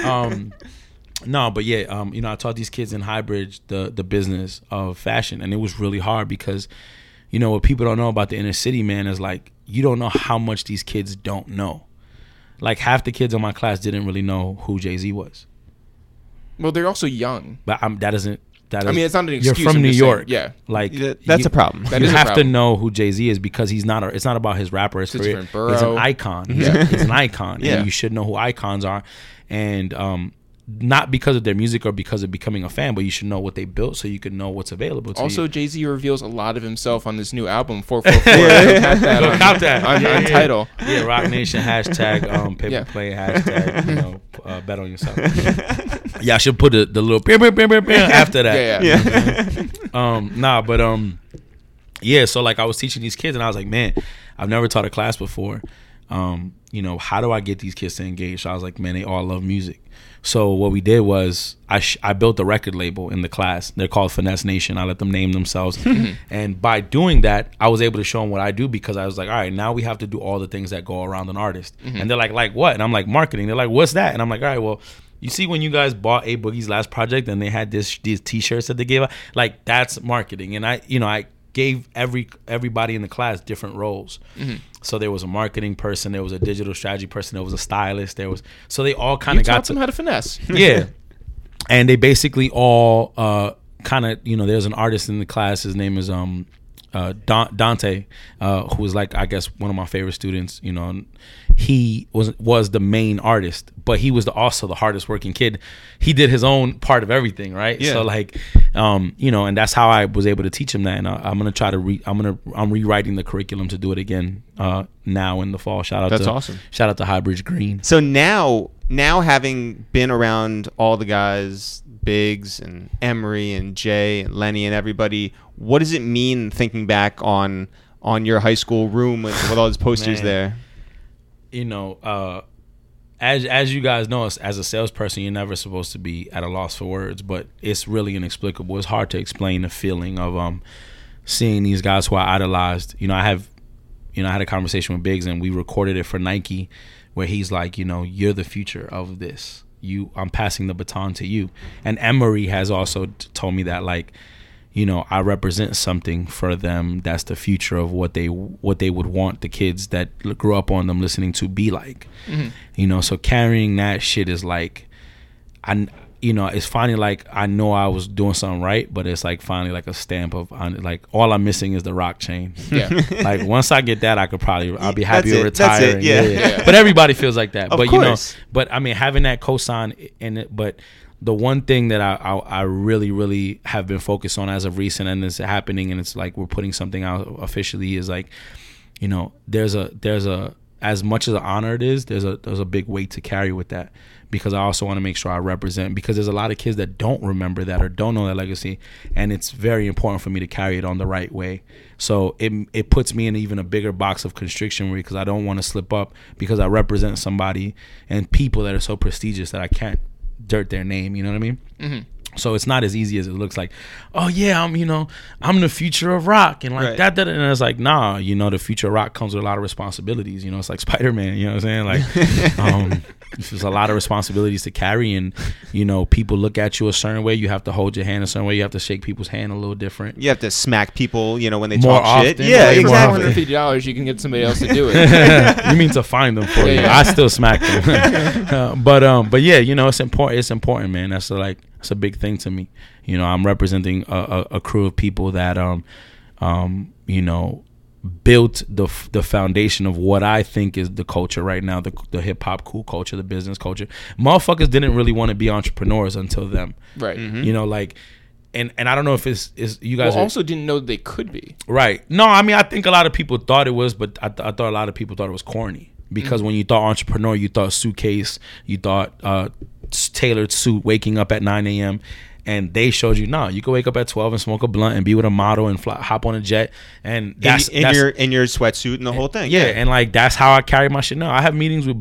No, but I taught these kids in Highbridge the business of fashion, and it was really hard because, what people don't know about the inner city, man, is like, you don't know how much these kids don't know. Like, half the kids in my class didn't really know who Jay-Z was. Well, they're also young. But that doesn't that is. I mean, it's not an You're excuse. from I'm New just saying, York. yeah. Like That's a problem. That you is a have to problem. know who Jay-Z is because he's not. It's not about his rapper. It's a career. different borough. He's an icon. Yeah. He's an icon, Yeah. and you should know who icons are, and not because of their music or because of becoming a fan, but you should know what they built so you can know what's available to you. Also, Jay-Z reveals a lot of himself on this new album, 444. Go cop that on Tidal. Yeah, Rock Nation hashtag paper Yeah. play hashtag bet on yourself. Yeah, I should put the little after that. Yeah. Yeah, so like I was teaching these kids and I was like, man, I've never taught a class before. How do I get these kids to engage? So I was like, man, they all love music. So what we did was I built a record label in the class. They're called Finesse Nation. I let them name themselves. And by doing that, I was able to show them what I do because I was like, all right, now we have to do all the things that go around an artist. And they're like what? And I'm like, marketing. They're like, what's that? And I'm like, all right, well, you see when you guys bought A Boogie's last project and they had these T-shirts that they gave out, like that's marketing. And I gave everybody in the class different roles. So there was a marketing person, there was a digital strategy person, there was a stylist, so they all kind You of got taught them how to finesse. yeah, and they basically all kind of there's an artist in the class. His name is Dante, who was like I guess one of my favorite students. He was the main artist, but he was also the hardest working kid. He did his own part of everything, right? Yeah. So like, and that's how I was able to teach him that. And I'm gonna try to I'm rewriting the curriculum to do it again now in the fall. That's awesome. Shout out to Highbridge Green. So now having been around all the guys, Biggs and Emery and Jay and Lenny and everybody, what does it mean thinking back on your high school room with all those posters there? As you guys know, as a salesperson, you're never supposed to be at a loss for words, but it's really inexplicable. It's hard to explain the feeling of seeing these guys who I idolized. I had a conversation with Biggs and we recorded it for Nike where he's like, you're the future of this. I'm passing the baton to you. And Emery has also told me that like, I represent something for them that's the future of what they would want the kids that grew up on them listening to be like. So carrying that shit is like, it's finally like I know I was doing something right, but it's like finally like a stamp of like all I'm missing is the rock chain. Yeah. Like once I get that, I'll be happy with That's retiring. it, yeah. But everybody feels like that. Of but course. but I mean having that cosign in it, but the one thing that I really, really have been focused on as of recent, and it's happening, and it's like we're putting something out officially, is like, there's a as much as an honor it is, there's a big weight to carry with that, because I also want to make sure I represent, because there's a lot of kids that don't remember that or don't know that legacy, and it's very important for me to carry it on the right way. So it puts me in even a bigger box of constriction because I don't want to slip up, because I represent somebody and people that are so prestigious that I can't dirt their name, you know what I mean? So it's not as easy as it looks like, oh yeah, I'm the future of rock and like right. that, and it's like, nah, the future of rock comes with a lot of responsibilities, it's like Spider-Man, you know what I'm saying? Like there's a lot of responsibilities to carry, and people look at you a certain way, you have to hold your hand a certain way, you have to shake people's hand a little different. You have to smack people, when they More talk shit. often, Yeah, way more exactly. often. $150, you can get somebody else to do it. You mean to find them for you? Yeah. I still smack them. But yeah, it's important. It's important, man. That's a big thing to me. I'm representing a crew of people that built the foundation of what I think is the culture right now, the hip hop cool culture, the business culture. Motherfuckers didn't really want to be entrepreneurs until them. Right. And I don't know if it's you guys also didn't know they could be. Right. No, I mean, I think a lot of people thought it was, but I thought a lot of people thought it was corny, because when you thought entrepreneur, you thought suitcase, you thought tailored suit, waking up at 9 a.m. And they showed you, you can wake up at 12 and smoke a blunt and be with a model and hop on a jet, and that's in your sweatsuit and the whole thing. Yeah, and like that's how I carry my shit now. I have meetings with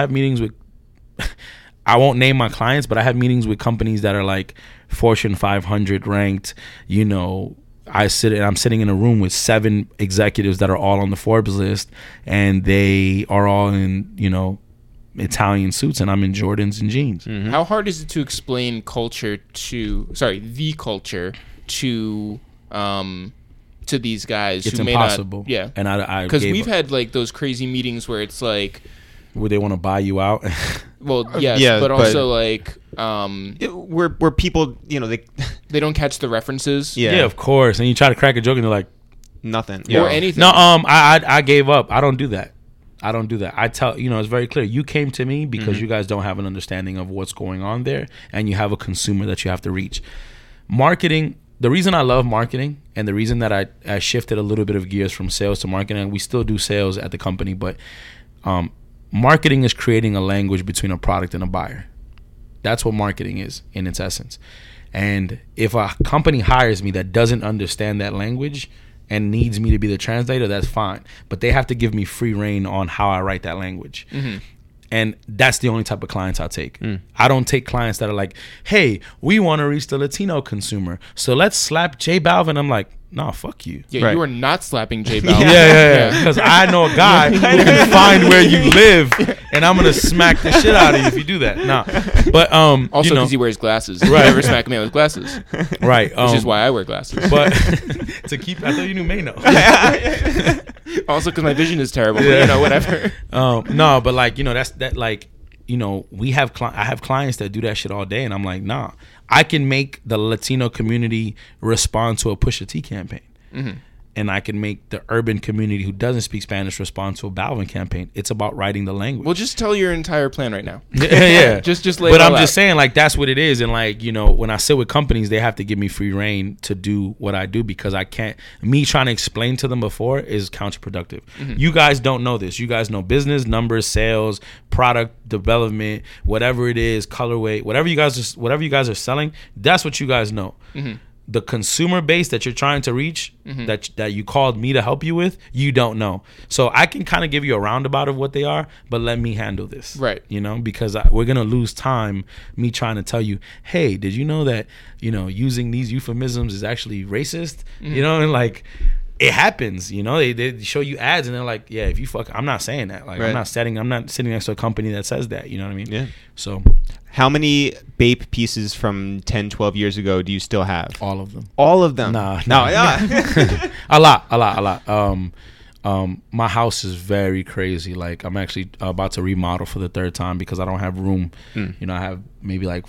I won't name my clients, but I have meetings with companies that are like Fortune 500 ranked. I'm sitting in a room with 7 executives that are all on the Forbes list, and they are all in Italian suits, and I'm in Jordans and jeans. How hard is it to explain the culture to these guys? It's who impossible. May not, yeah, and I because we've had like those crazy meetings where it's like, where they want to buy you out. Well, yes, yeah, but but- also like Where people, they don't catch the references Yeah, of course. And you try to crack a joke and they're like, nothing. or anything. no, I gave up. I don't do that. I tell, it's very clear. You came to me because you guys don't have an understanding of what's going on there, and you have a consumer that you have to reach. Marketing, the reason I love marketing and the reason that I shifted a little bit of gears from sales to marketing, and we still do sales at the company, but marketing is creating a language between a product and a buyer. That's what marketing is in its essence. And if a company hires me that doesn't understand that language and needs me to be the translator, that's fine. But they have to give me free reign on how I write that language. And that's the only type of clients I take. I don't take clients that are like, hey, we want to reach the Latino consumer, so let's slap J Balvin. I'm like, no, fuck you. Yeah, Right. you are not slapping J Balvin. Yeah. Because I know a guy who can find where you live, and I'm gonna smack the shit out of you if you do that. Nah, but Also, because he wears glasses. Right. You never smack a man with glasses, right, which is why I wear glasses. But to keep, I thought you knew Mano. Also, because my vision is terrible. But, whatever. No, but like that's that like we have I have clients that do that shit all day, and I'm like, nah, I can make the Latino community respond to a Pusha T campaign. And I can make the urban community who doesn't speak Spanish respond to a Balvin campaign. It's about writing the language. Well, just tell your entire plan right now. Yeah. Just lay But it all I'm out. just saying, like, that's what it is. And like, when I sit with companies, they have to give me free reign to do what I do, because I can't, me trying to explain to them before is counterproductive. You guys don't know this. You guys know business, numbers, sales, product development, whatever it is, colorway, whatever you guys are selling, that's what you guys know. The consumer base that you're trying to reach, that you called me to help you with, you don't know. So I can kind of give you a roundabout of what they are, but let me handle this. Right. Because we're going to lose time me trying to tell you, hey, did you know that, using these euphemisms is actually racist? And like, it happens, they show you ads and they're like, yeah, if you fuck, I'm not saying that. Like, Right. I'm not sitting next to a company that says that, you know what I mean? Yeah. So How many Bape pieces from 10, 12 years ago do you still have? all of them. All of them? Nah. No, yeah. A lot. My house is very crazy. Like, I'm actually about to remodel for the third time because I don't have room. I have maybe like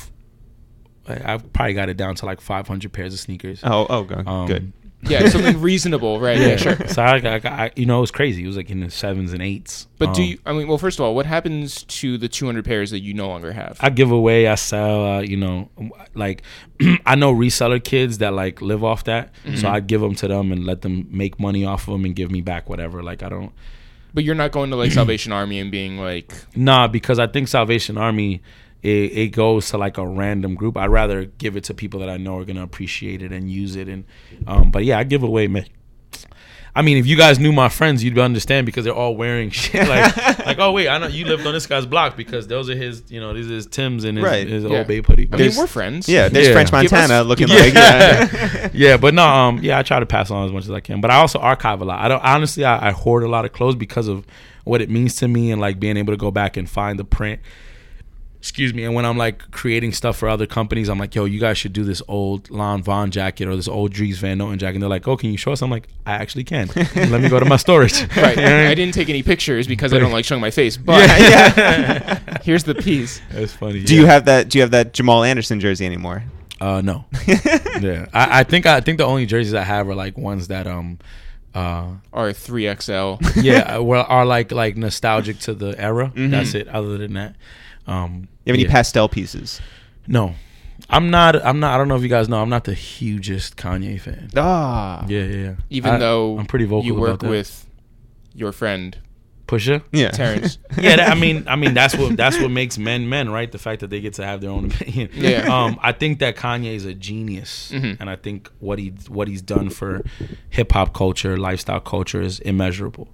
I've probably got it down to like 500 pairs of sneakers. Good. Yeah, something reasonable, right? Yeah, sure. So I it was crazy. It was like in the 7s and 8s. But well, first of all, what happens to the 200 pairs that you no longer have? I give away, I sell, like I know reseller kids that like live off that. So I give them to them and let them make money off of them and give me back whatever. Like, I don't. But you're not going to like Salvation Army and being like, Nah, because I think Salvation Army, it goes to like a random group. I'd rather give it to people that I know are gonna appreciate it and use it. And but yeah, I give away, man. I mean, if you guys knew my friends, you'd understand, because they're all wearing shit like oh wait, I know you lived on this guy's block because those are his, these are his Tim's and his Yeah. Old Bay hoodie. I mean, we're friends. Yeah, there's Yeah. French Give Montana us- looking give like Yeah, but no, I try to pass on as much as I can. But I also archive a lot. I don't honestly. I hoard a lot of clothes because of what it means to me, and like being able to go back and find the print. Excuse me. And when I'm like creating stuff for other companies, I'm like, yo, you guys should do this old Lon Von jacket or this old Dries Van Noten jacket. And they're like, oh, can you show us? I'm like, I actually can. Let me go to my storage. Right. I didn't take any pictures because I don't like showing my face. But here's the piece. That's funny. Do you have that Jamal Anderson jersey anymore? No. Yeah. I think the only jerseys I have are like ones that Or 3XL. yeah, well, are like nostalgic to the era. That's it. Other than that, You have any pastel pieces? No, I'm not. I don't know if you guys know. I'm not the hugest Kanye fan. Ah, Yeah. Even though I'm pretty vocal you work about that. with your friend Pusha. yeah. Terrence. Yeah, I mean that's what makes men, right? The fact that they get to have their own opinion. Yeah. I think that Kanye is a genius, and I think what he's done for hip hop culture, lifestyle culture is immeasurable.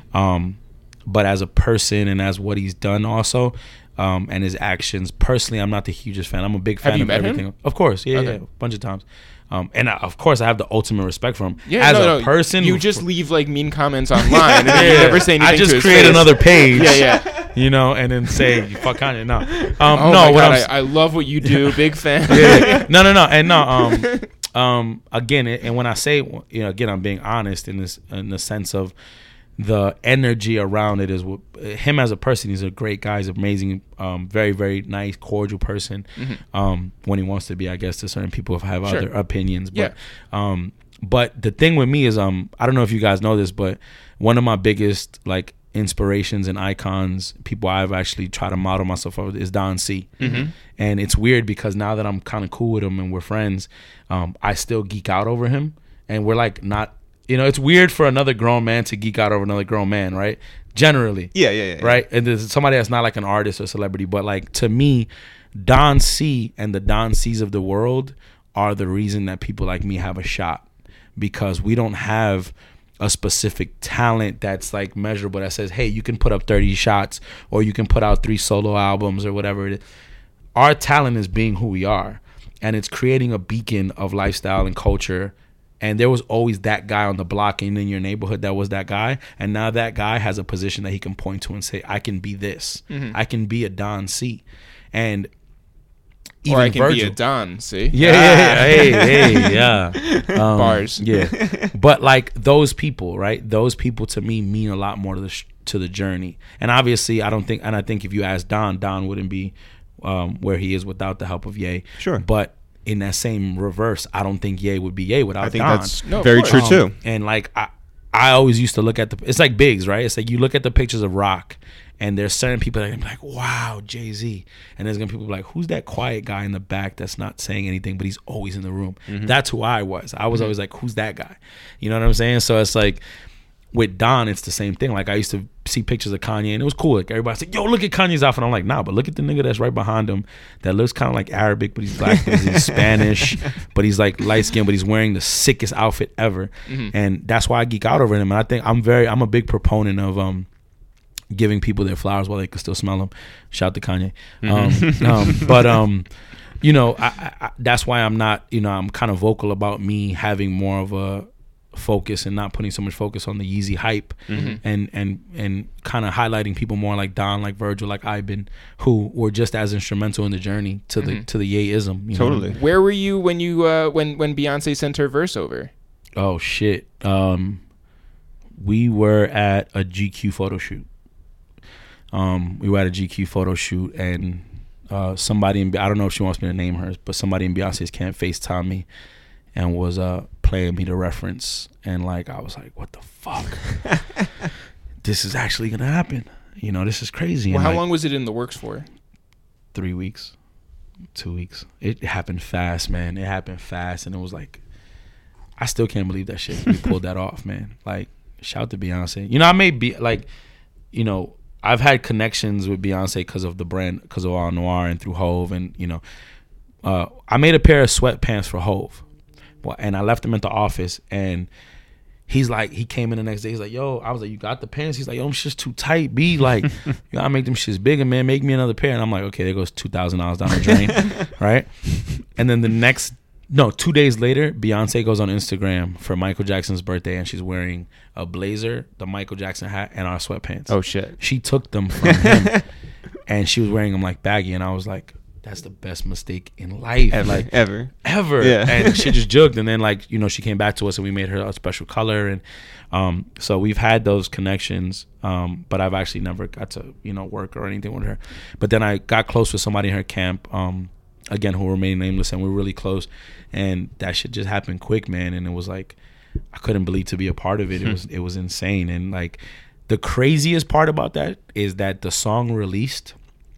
But as a person and as what he's done also, and his actions, personally, I'm not the hugest fan. I'm a big fan Have you of met him? everything. Of course, yeah, Okay. a bunch of times. And of course, I have the ultimate respect for him. Yeah, as no, a person, you just leave like mean comments online and then you Yeah. never say anything I just to his create face. another page. Yeah. And then say fuck Kanye. No, Oh no. my What God, I'm I love what you do. Big fan. yeah. No, and no. Again, and when I say, again, I'm being honest in the sense of the energy around it is him as a person. He's a great guy. He's amazing, very, very nice, cordial person. When he wants to be, I guess, to certain people have other opinions. But but the thing with me is I don't know if you guys know this, but one of my biggest like inspirations and icons, people I've actually tried to model myself over, is Don C. And it's weird because now that I'm kind of cool with him and we're friends, I still geek out over him, and we're like not. It's weird for another grown man to geek out over another grown man, right? Generally. Yeah. Right? And there's somebody that's not like an artist or celebrity, but like to me, Don C and the Don C's of the world are the reason that people like me have a shot, because we don't have a specific talent that's like measurable that says, hey, you can put up 30 shots or you can put out 3 solo albums or whatever it is. Our talent is being who we are, and it's creating a beacon of lifestyle and culture. And there was always that guy on the block and in your neighborhood that was that guy. And now that guy has a position that he can point to and say, I can be this. I can be a Don C. And even or I can Virgil, be a Don C. Yeah. Bars. Yeah. But like those people, right? Those people to me mean a lot more to the journey. And obviously, I think if you ask Don wouldn't be where he is without the help of Ye. Sure. But in that same reverse, I don't think Ye would be Ye without Don. I think that's very true too. And like I always used to look at it's like Biggs, right? It's like you look at the pictures of Rock, and there's certain people that are gonna be like, wow, Jay-Z. And there's gonna be people like, who's that quiet guy in the back that's not saying anything, but he's always in the room? That's who I was. I was always like, who's that guy? You know what I'm saying? So it's like with Don, it's the same thing. Like I used to see pictures of Kanye, and it was cool. Like everybody's like, yo, look at Kanye's outfit. I'm like, nah, but look at the nigga that's right behind him that looks kind of like Arabic, but he's black, but he's Spanish, but he's like light skinned, but he's wearing the sickest outfit ever. And that's why I geek out over him. And I think I'm a big proponent of giving people their flowers while they can still smell them. Shout out to Kanye. But I that's why I'm not, I'm kind of vocal about me having more of a focus and not putting so much focus on the Yeezy hype, and kind of highlighting people more like Don, like Virgil, like Iben, who were just as instrumental in the journey to the Ye-ism. Totally. Where were you when when Beyonce sent her verse over? Oh shit. We were at a GQ photo shoot. And somebody I don't know if she wants me to name her, but somebody in Beyonce's camp FaceTimed me and was playing me the reference, and like I was like, what the fuck? This is actually gonna happen. This is crazy. Well, and how long was it in the works for? 3 weeks, 2 weeks. It happened fast, man. It happened fast, and it was like, I still can't believe that shit. We pulled that off, man. Like, shout out to Beyonce. I may be like, I've had connections with Beyonce because of the brand, because of All Noir and through Hove, and I made a pair of sweatpants for Hove. And I left him at the office, and he came in the next day. He's like, yo, I was like, you got the pants? He's like, yo, them shit's too tight, B. Like, you gotta make them shits bigger, man. Make me another pair. And I'm like, okay, there goes $2,000 down the drain, right? And then 2 days later, Beyonce goes on Instagram for Michael Jackson's birthday, and she's wearing a blazer, the Michael Jackson hat, and our sweatpants. Oh, shit. She took them from him, and she was wearing them like baggy, and I was like, that's the best mistake in life, ever. Yeah. And she just jugged, and then she came back to us, and we made her a special color, and so we've had those connections, but I've actually never got to work or anything with her. But then I got close with somebody in her camp, again, who remained nameless, and we're really close, and that shit just happened quick, man. And it was like, I couldn't believe to be a part of it. It was insane. And like the craziest part about that is that the song released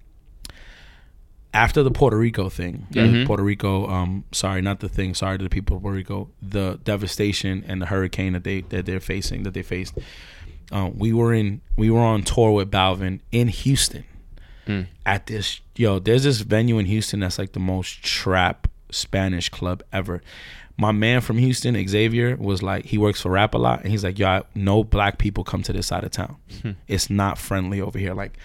after the Puerto Rico thing. Puerto Rico, sorry to the people of Puerto Rico, the devastation and the hurricane that they faced. We were on tour with Balvin in Houston. At this, there's this venue in Houston that's like the most trap Spanish club ever. My man from Houston, Xavier, was like, he works for Rap a lot, and he's like, yo, no black people come to this side of town. It's not friendly over here. Like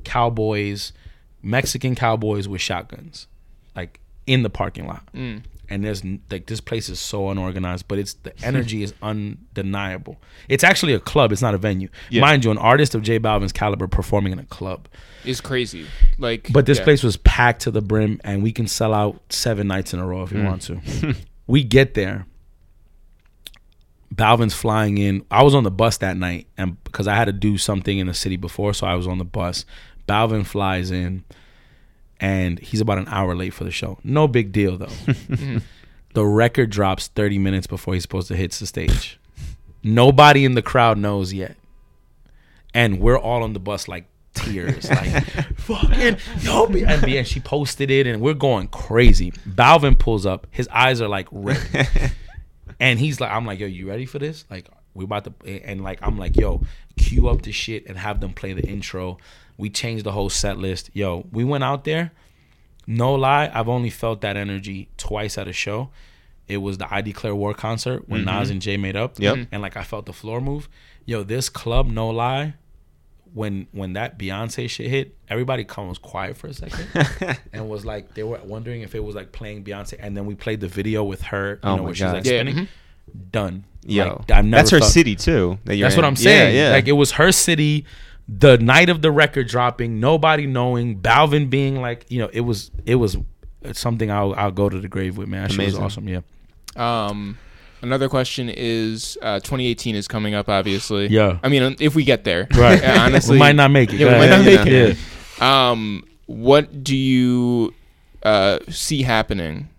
Mexican cowboys with shotguns, like in the parking lot. And there's like, this place is so unorganized, but the energy is undeniable. It's actually a club. It's not a venue. Yeah. Mind you, an artist of J Balvin's caliber performing in a club is crazy. But this place was packed to the brim, and we can sell out 7 nights in a row if we want to. We get there. Balvin's flying in. I was on the bus that night, and because I had to do something in the city before, so I was on the bus. Balvin flies in, and he's about an hour late for the show. No big deal, though. The record drops 30 minutes before he's supposed to hit the stage. Nobody in the crowd knows yet. And we're all on the bus like tears. Like, fucking help me. And she posted it, and we're going crazy. Balvin pulls up. His eyes are like red. And he's like, I'm like, yo, you ready for this? Like, we're about to, and like, I'm like, yo, cue up the shit and have them play the intro. We changed the whole set list. Yo, we went out there. No lie, I've only felt that energy twice at a show. It was the I Declare War concert when Nas and Jay made up. Yep. And like I felt the floor move. Yo, this club, no lie, when that Beyonce shit hit, everybody was quiet for a second and was like, they were wondering if it was like playing Beyonce. And then we played the video with her, where she's like spinning. Done. Yo, like, I've never that's her felt, city too. That's what I'm saying. Yeah. Like it was her city. The night of the record dropping, nobody knowing, Balvin being like, it was something I'll go to the grave with, man. That shit was awesome, yeah. Another question is 2018 is coming up, obviously. Yeah. I mean, if we get there. Right. Honestly. We might not make it. Yeah, we might not make it. Yeah. What do you see happening,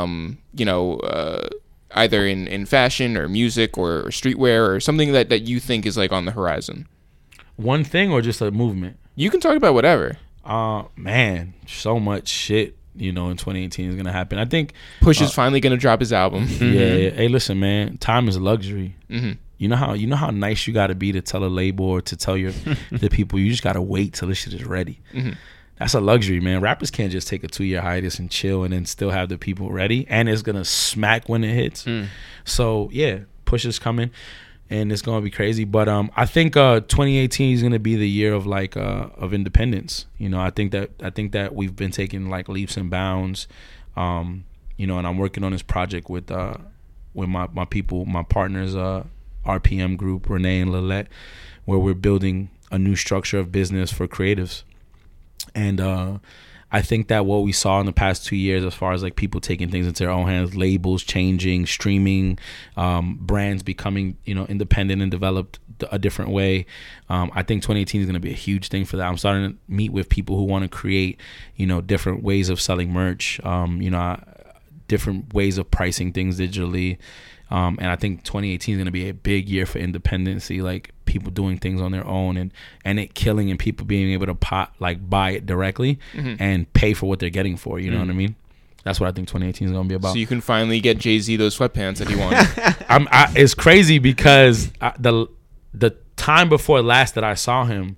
either in fashion or music or streetwear or something that you think is like on the horizon? One thing or just a movement? You can talk about whatever. Man, so much shit, in 2018 is going to happen. I think Push is finally going to drop his album. Yeah. Hey, listen, man, time is a luxury. Mm-hmm. You know how nice you got to be to tell a label or to tell the people, you just got to wait till this shit is ready. Mm-hmm. That's a luxury, man. Rappers can't just take a 2-year hiatus and chill and then still have the people ready. And it's going to smack when it hits. So, yeah, Push is coming. And it's gonna be crazy, but I think 2018 is gonna be the year of of independence. I think that we've been taking like leaps and bounds, and I'm working on this project with my people, my partners, RPM Group, Renee and Lillette, where we're building a new structure of business for creatives, and I think that what we saw in the past 2 years, as far as like people taking things into their own hands, labels changing, streaming, brands becoming, independent and developed a different way. I think 2018 is going to be a huge thing for that. I'm starting to meet with people who want to create, different ways of selling merch, different ways of pricing things digitally. And I think 2018 is going to be a big year for independency, like people doing things on their own and it killing and people being able to buy it directly and pay for what they're getting for, you know what I mean? That's what I think 2018 is going to be about. So you can finally get Jay-Z those sweatpants that he wanted. It's crazy because the time before last that I saw him,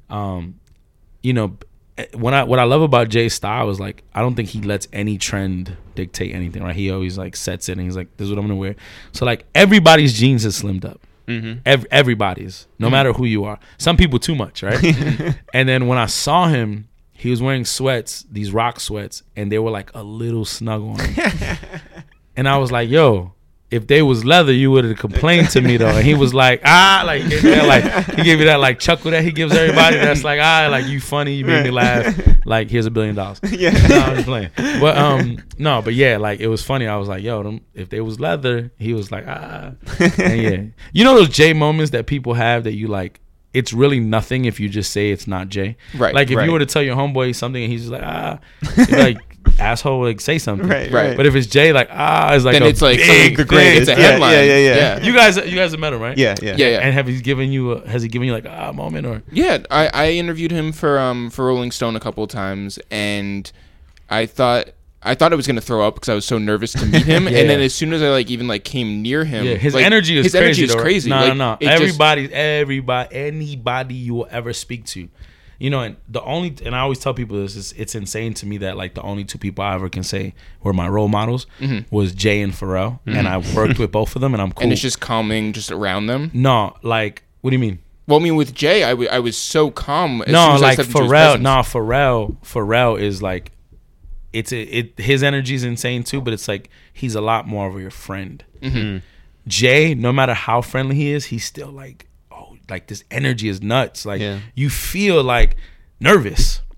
what I love about Jay's style is like I don't think he lets any trend dictate anything, right? He always like sets it and he's like, this is what I'm gonna wear. So like everybody's jeans is slimmed up. Everybody's, no matter who you are. Some people too much, right? And then when I saw him, he was wearing sweats, these rock sweats, and they were like a little snug on him. And I was like, yo, if they was leather, you would have complained to me though. And he was like, he gave me that like chuckle that he gives everybody. That's like, like you funny, you made me laugh. Like here's $1 billion. Yeah, no, I'm just playing. But but yeah, like it was funny. I was like, yo, if they was leather, he was like, And yeah, those Jay moments that people have that you like. It's really nothing if you just say it's not Jay. Right. Like if you were to tell your homeboy something and he's just like, you're like, asshole, like say something. Right. But if it's Jay, like it's like then it's like big the greatest. It's a headline. Yeah. You guys have met him, right? Yeah. And has he given you like a moment or? Yeah, I interviewed him for Rolling Stone a couple of times, and I thought I was gonna throw up because I was so nervous to meet him. And then as soon as I came near him, his energy is crazy. No. Anybody you will ever speak to, and and I always tell people this is it's insane to me that like the only two people I ever can say were my role models was Jay and Pharrell, and I worked with both of them, and I'm cool. And it's just calming just around them. No, like what do you mean? Well, I mean with Jay, I was so calm. As no, soon as like I stepped into his presence. Pharrell is like. His energy is insane too, but it's like he's a lot more of your friend. Jay, no matter how friendly he is, he's still like, like this energy is nuts. Like you feel like nervous.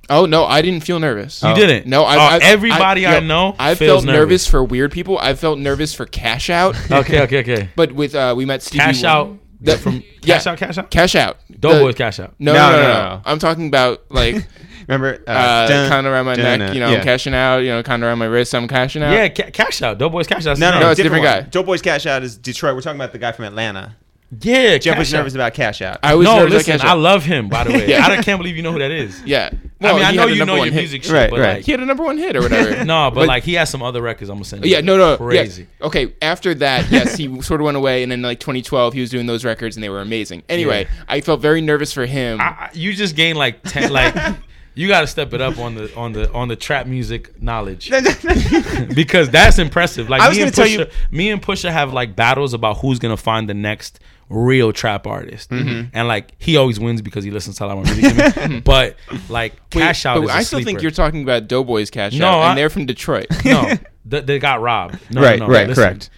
Oh no, I didn't feel nervous. You didn't? No, everybody I know I feels felt nervous for weird people. I felt nervous for Cash Out. Okay. But with we met Stevie Cash Out from Cash Out. Cash Out. Doughboy's Cash Out. No. I'm talking about like Remember, kind of around my neck, I'm cashing out. Kind of around my wrist, I'm cashing out. Yeah, Cash Out. Doughboy's Cash Out. No, it's a different guy. Doughboy's Cash Out is Detroit. We're talking about the guy from Atlanta. Yeah, Jeff was nervous about Cash Out. I was nervous about Cash Out. I love him, by the way. I can't believe you know who that is. Yeah. Well, I know you know your music shit, right, but right. like, he had a number 1 hit or whatever. No, but like he has some other records I'm gonna send you. Yeah, no. Crazy. Yeah. Okay, after that, yes, he sort of went away, and then like 2012, he was doing those records, and they were amazing. Anyway, I felt very nervous for him. You just gained like 10, like you got to step it up on the trap music knowledge because that's impressive. Like me and Pusha have like battles about who's gonna find the next real trap artist, and like he always wins because he listens to a lot more music to me. But like Cash Out is a I still think you're talking about Doughboy's Cash Out, and they're from Detroit. No, they got robbed. No, right, listen. correct.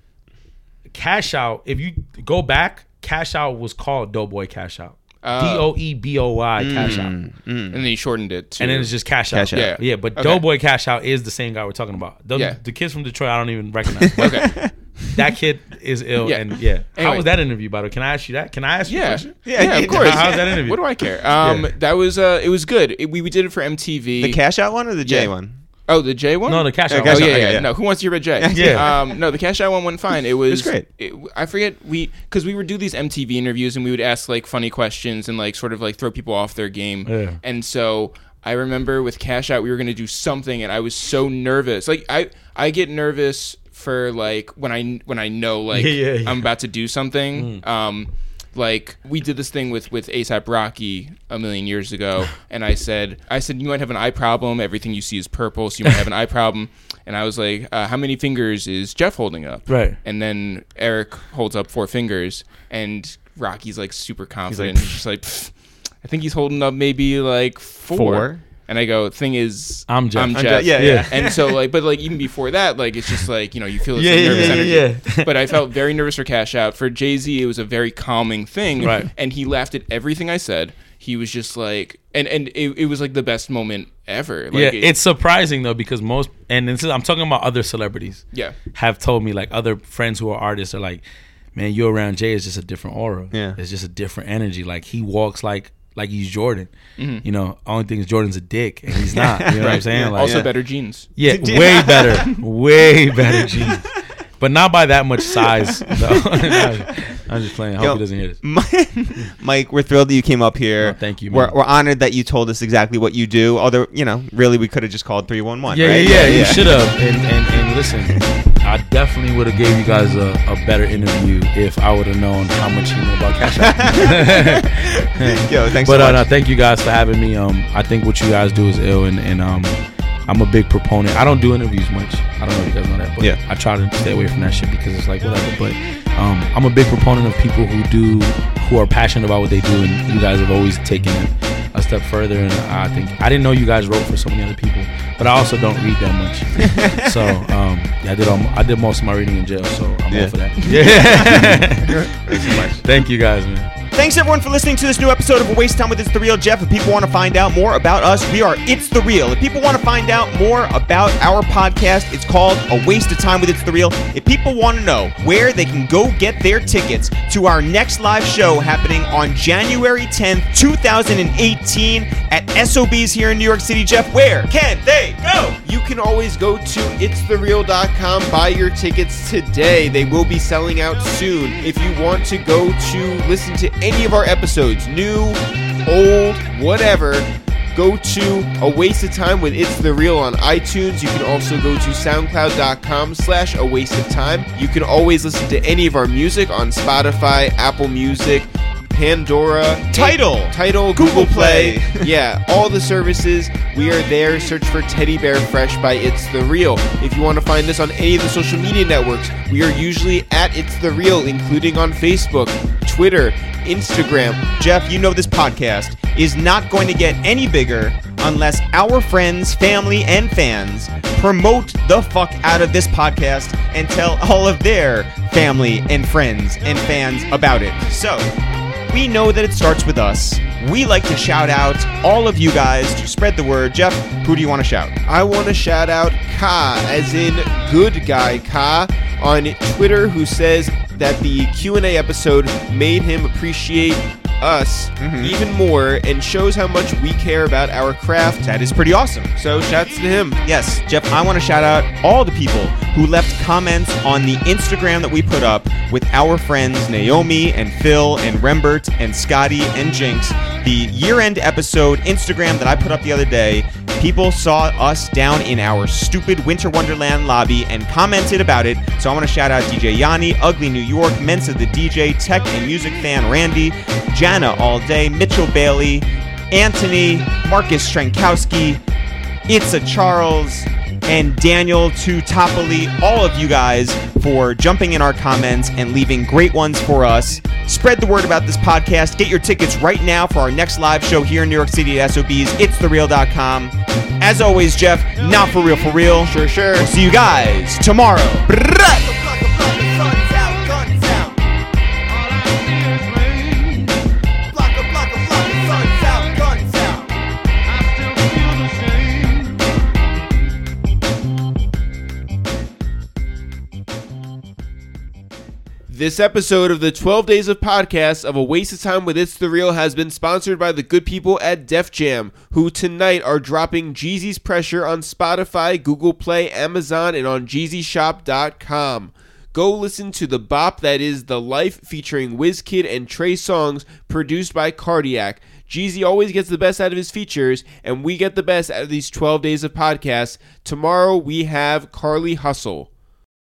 Cash Out, if you go back, Cash Out was called Doughboy Cash Out. DOEBOY Cash Out. And then he shortened it too. And then it's just Cash Out. Yeah, but Doughboy Cash Out is the same guy we're talking about. The kids from Detroit, I don't even recognize. Okay. That kid is ill, and Anyway. How was that interview, by the way? Can I ask you that? Can I ask you a question? Yeah, of course. How's that interview? What do I care? That was it was good. We did it for MTV. The Cash Out one or the J one? Oh, the J one? No, the Cash Out. Cash one. Out, yeah. No, who wants to hear about J? Yeah. No, the Cash Out one went fine. It was great. I forget because we would do these MTV interviews and we would ask like funny questions and like sort of like throw people off their game. Yeah. And so I remember with Cash Out we were gonna do something and I was so nervous. Like I get nervous for like when I know like I'm about to do something. Like we did this thing with A$AP Rocky a million years ago, and I said you might have an eye problem. Everything you see is purple, so you might have an eye problem. And I was like, how many fingers is Jeff holding up? Right. And then Eric holds up 4 fingers, and Rocky's like super confident. He's just like, I think he's holding up maybe like 4. And I go, thing is, I'm Jeff. Yeah. And so like, but like even before that, like it's just like, you feel this nervous energy. But I felt very nervous for Cash Out. For Jay-Z, it was a very calming thing. Right. And he laughed at everything I said. He was just like, and it was like the best moment ever. Like, it's surprising though because I'm talking about other celebrities. Yeah. Have told me like other friends who are artists are like, man, you around Jay is just a different aura. Yeah. It's just a different energy. Like he walks like he's Jordan. Only thing is Jordan's a dick and he's not. You know what I'm saying? Like, also better jeans. Yeah, way better jeans. But not by that much size. Though. I'm just playing. I hope he doesn't hear this. Mike, we're thrilled that you came up here. Oh, thank you, man. We're honored that you told us exactly what you do. Although, really we could have just called 311. Yeah, right? yeah. You should have. And listen, I definitely would have gave you guys a better interview if I would have known how much you know about Cash Out. Yo, thanks so much. But thank you guys for having me. I think what you guys do is ill, and I'm a big proponent. I don't do interviews much. I don't know if you guys know that, but I try to stay away from that shit because it's like whatever. But I'm a big proponent of people who are passionate about what they do, and you guys have always taken it a step further. And I think I didn't know you guys wrote for so many other people, but I also don't read that much. So I did most of my reading in jail, so I'm all for that. Yeah. Thanks so much. Thank you guys, man. Thanks everyone for listening to this new episode of A Waste of Time with It's The Real Jeff. If people want to find out more about us, we are It's The Real. If people want to find out more about our podcast, it's called A Waste of Time with It's The Real. If people want to know where they can go get their tickets to our next live show happening on January 10th, 2018 at SOB's here in New York City, Jeff, where can they go? You can always go to itsthereal.com, buy your tickets today. They will be selling out soon. If you want to go to listen to any of our episodes, new, old, whatever, go to A Waste of Time with It's The Real on iTunes. You can also go to soundcloud.com/A Waste of Time. You can always listen to any of our music on Spotify, Apple Music, Pandora, Tidal, Google Play. Yeah, all the services. We are there. Search for Teddy Bear Fresh by It's The Real. If you want to find us on any of the social media networks, we are usually at It's The Real, including on Facebook, Twitter, Instagram. Jeff, you know this podcast is not going to get any bigger unless our friends, family, and fans promote the fuck out of this podcast and tell all of their family and friends and fans about it. So, we know that it starts with us. we like to shout out all of you guys to spread the word. Jeff, who do you want to shout? I want to shout out Ka, as in Good Guy Ka, on Twitter, who says that the Q&A episode made him appreciate us even more and shows how much we care about our craft. That is pretty awesome. So shouts to him. Yes, Jeff, I want to shout out all the people who left comments on the Instagram that we put up with our friends Naomi and Phil and Rembert and Scotty and Jinx. The year-end episode Instagram that I put up the other day, people saw us down in our stupid Winter Wonderland lobby and commented about it. So I want to shout out DJ Yanni, Ugly New York, Mensa the DJ, Tech and Music Fan Randy, Jana All Day, Mitchell Bailey, Anthony, Marcus Strankowski, It's a Charles, and Daniel Tutopoli, all of you guys for jumping in our comments and leaving great ones for us. Spread the word about this podcast. Get your tickets right now for our next live show here in New York City at SOB's, itsthereal.com. As always, Jeff, not for real, for real. Sure. We'll see you guys tomorrow. This episode of the 12 Days of Podcasts of A Waste of Time with It's The Real has been sponsored by the good people at Def Jam, who tonight are dropping Jeezy's Pressure on Spotify, Google Play, Amazon, and on JeezyShop.com. Go listen to the bop that is The Life featuring WizKid and Trey Songz, produced by Cardiac. Jeezy always gets the best out of his features, and we get the best out of these 12 Days of Podcasts. Tomorrow we have Carly Hustle.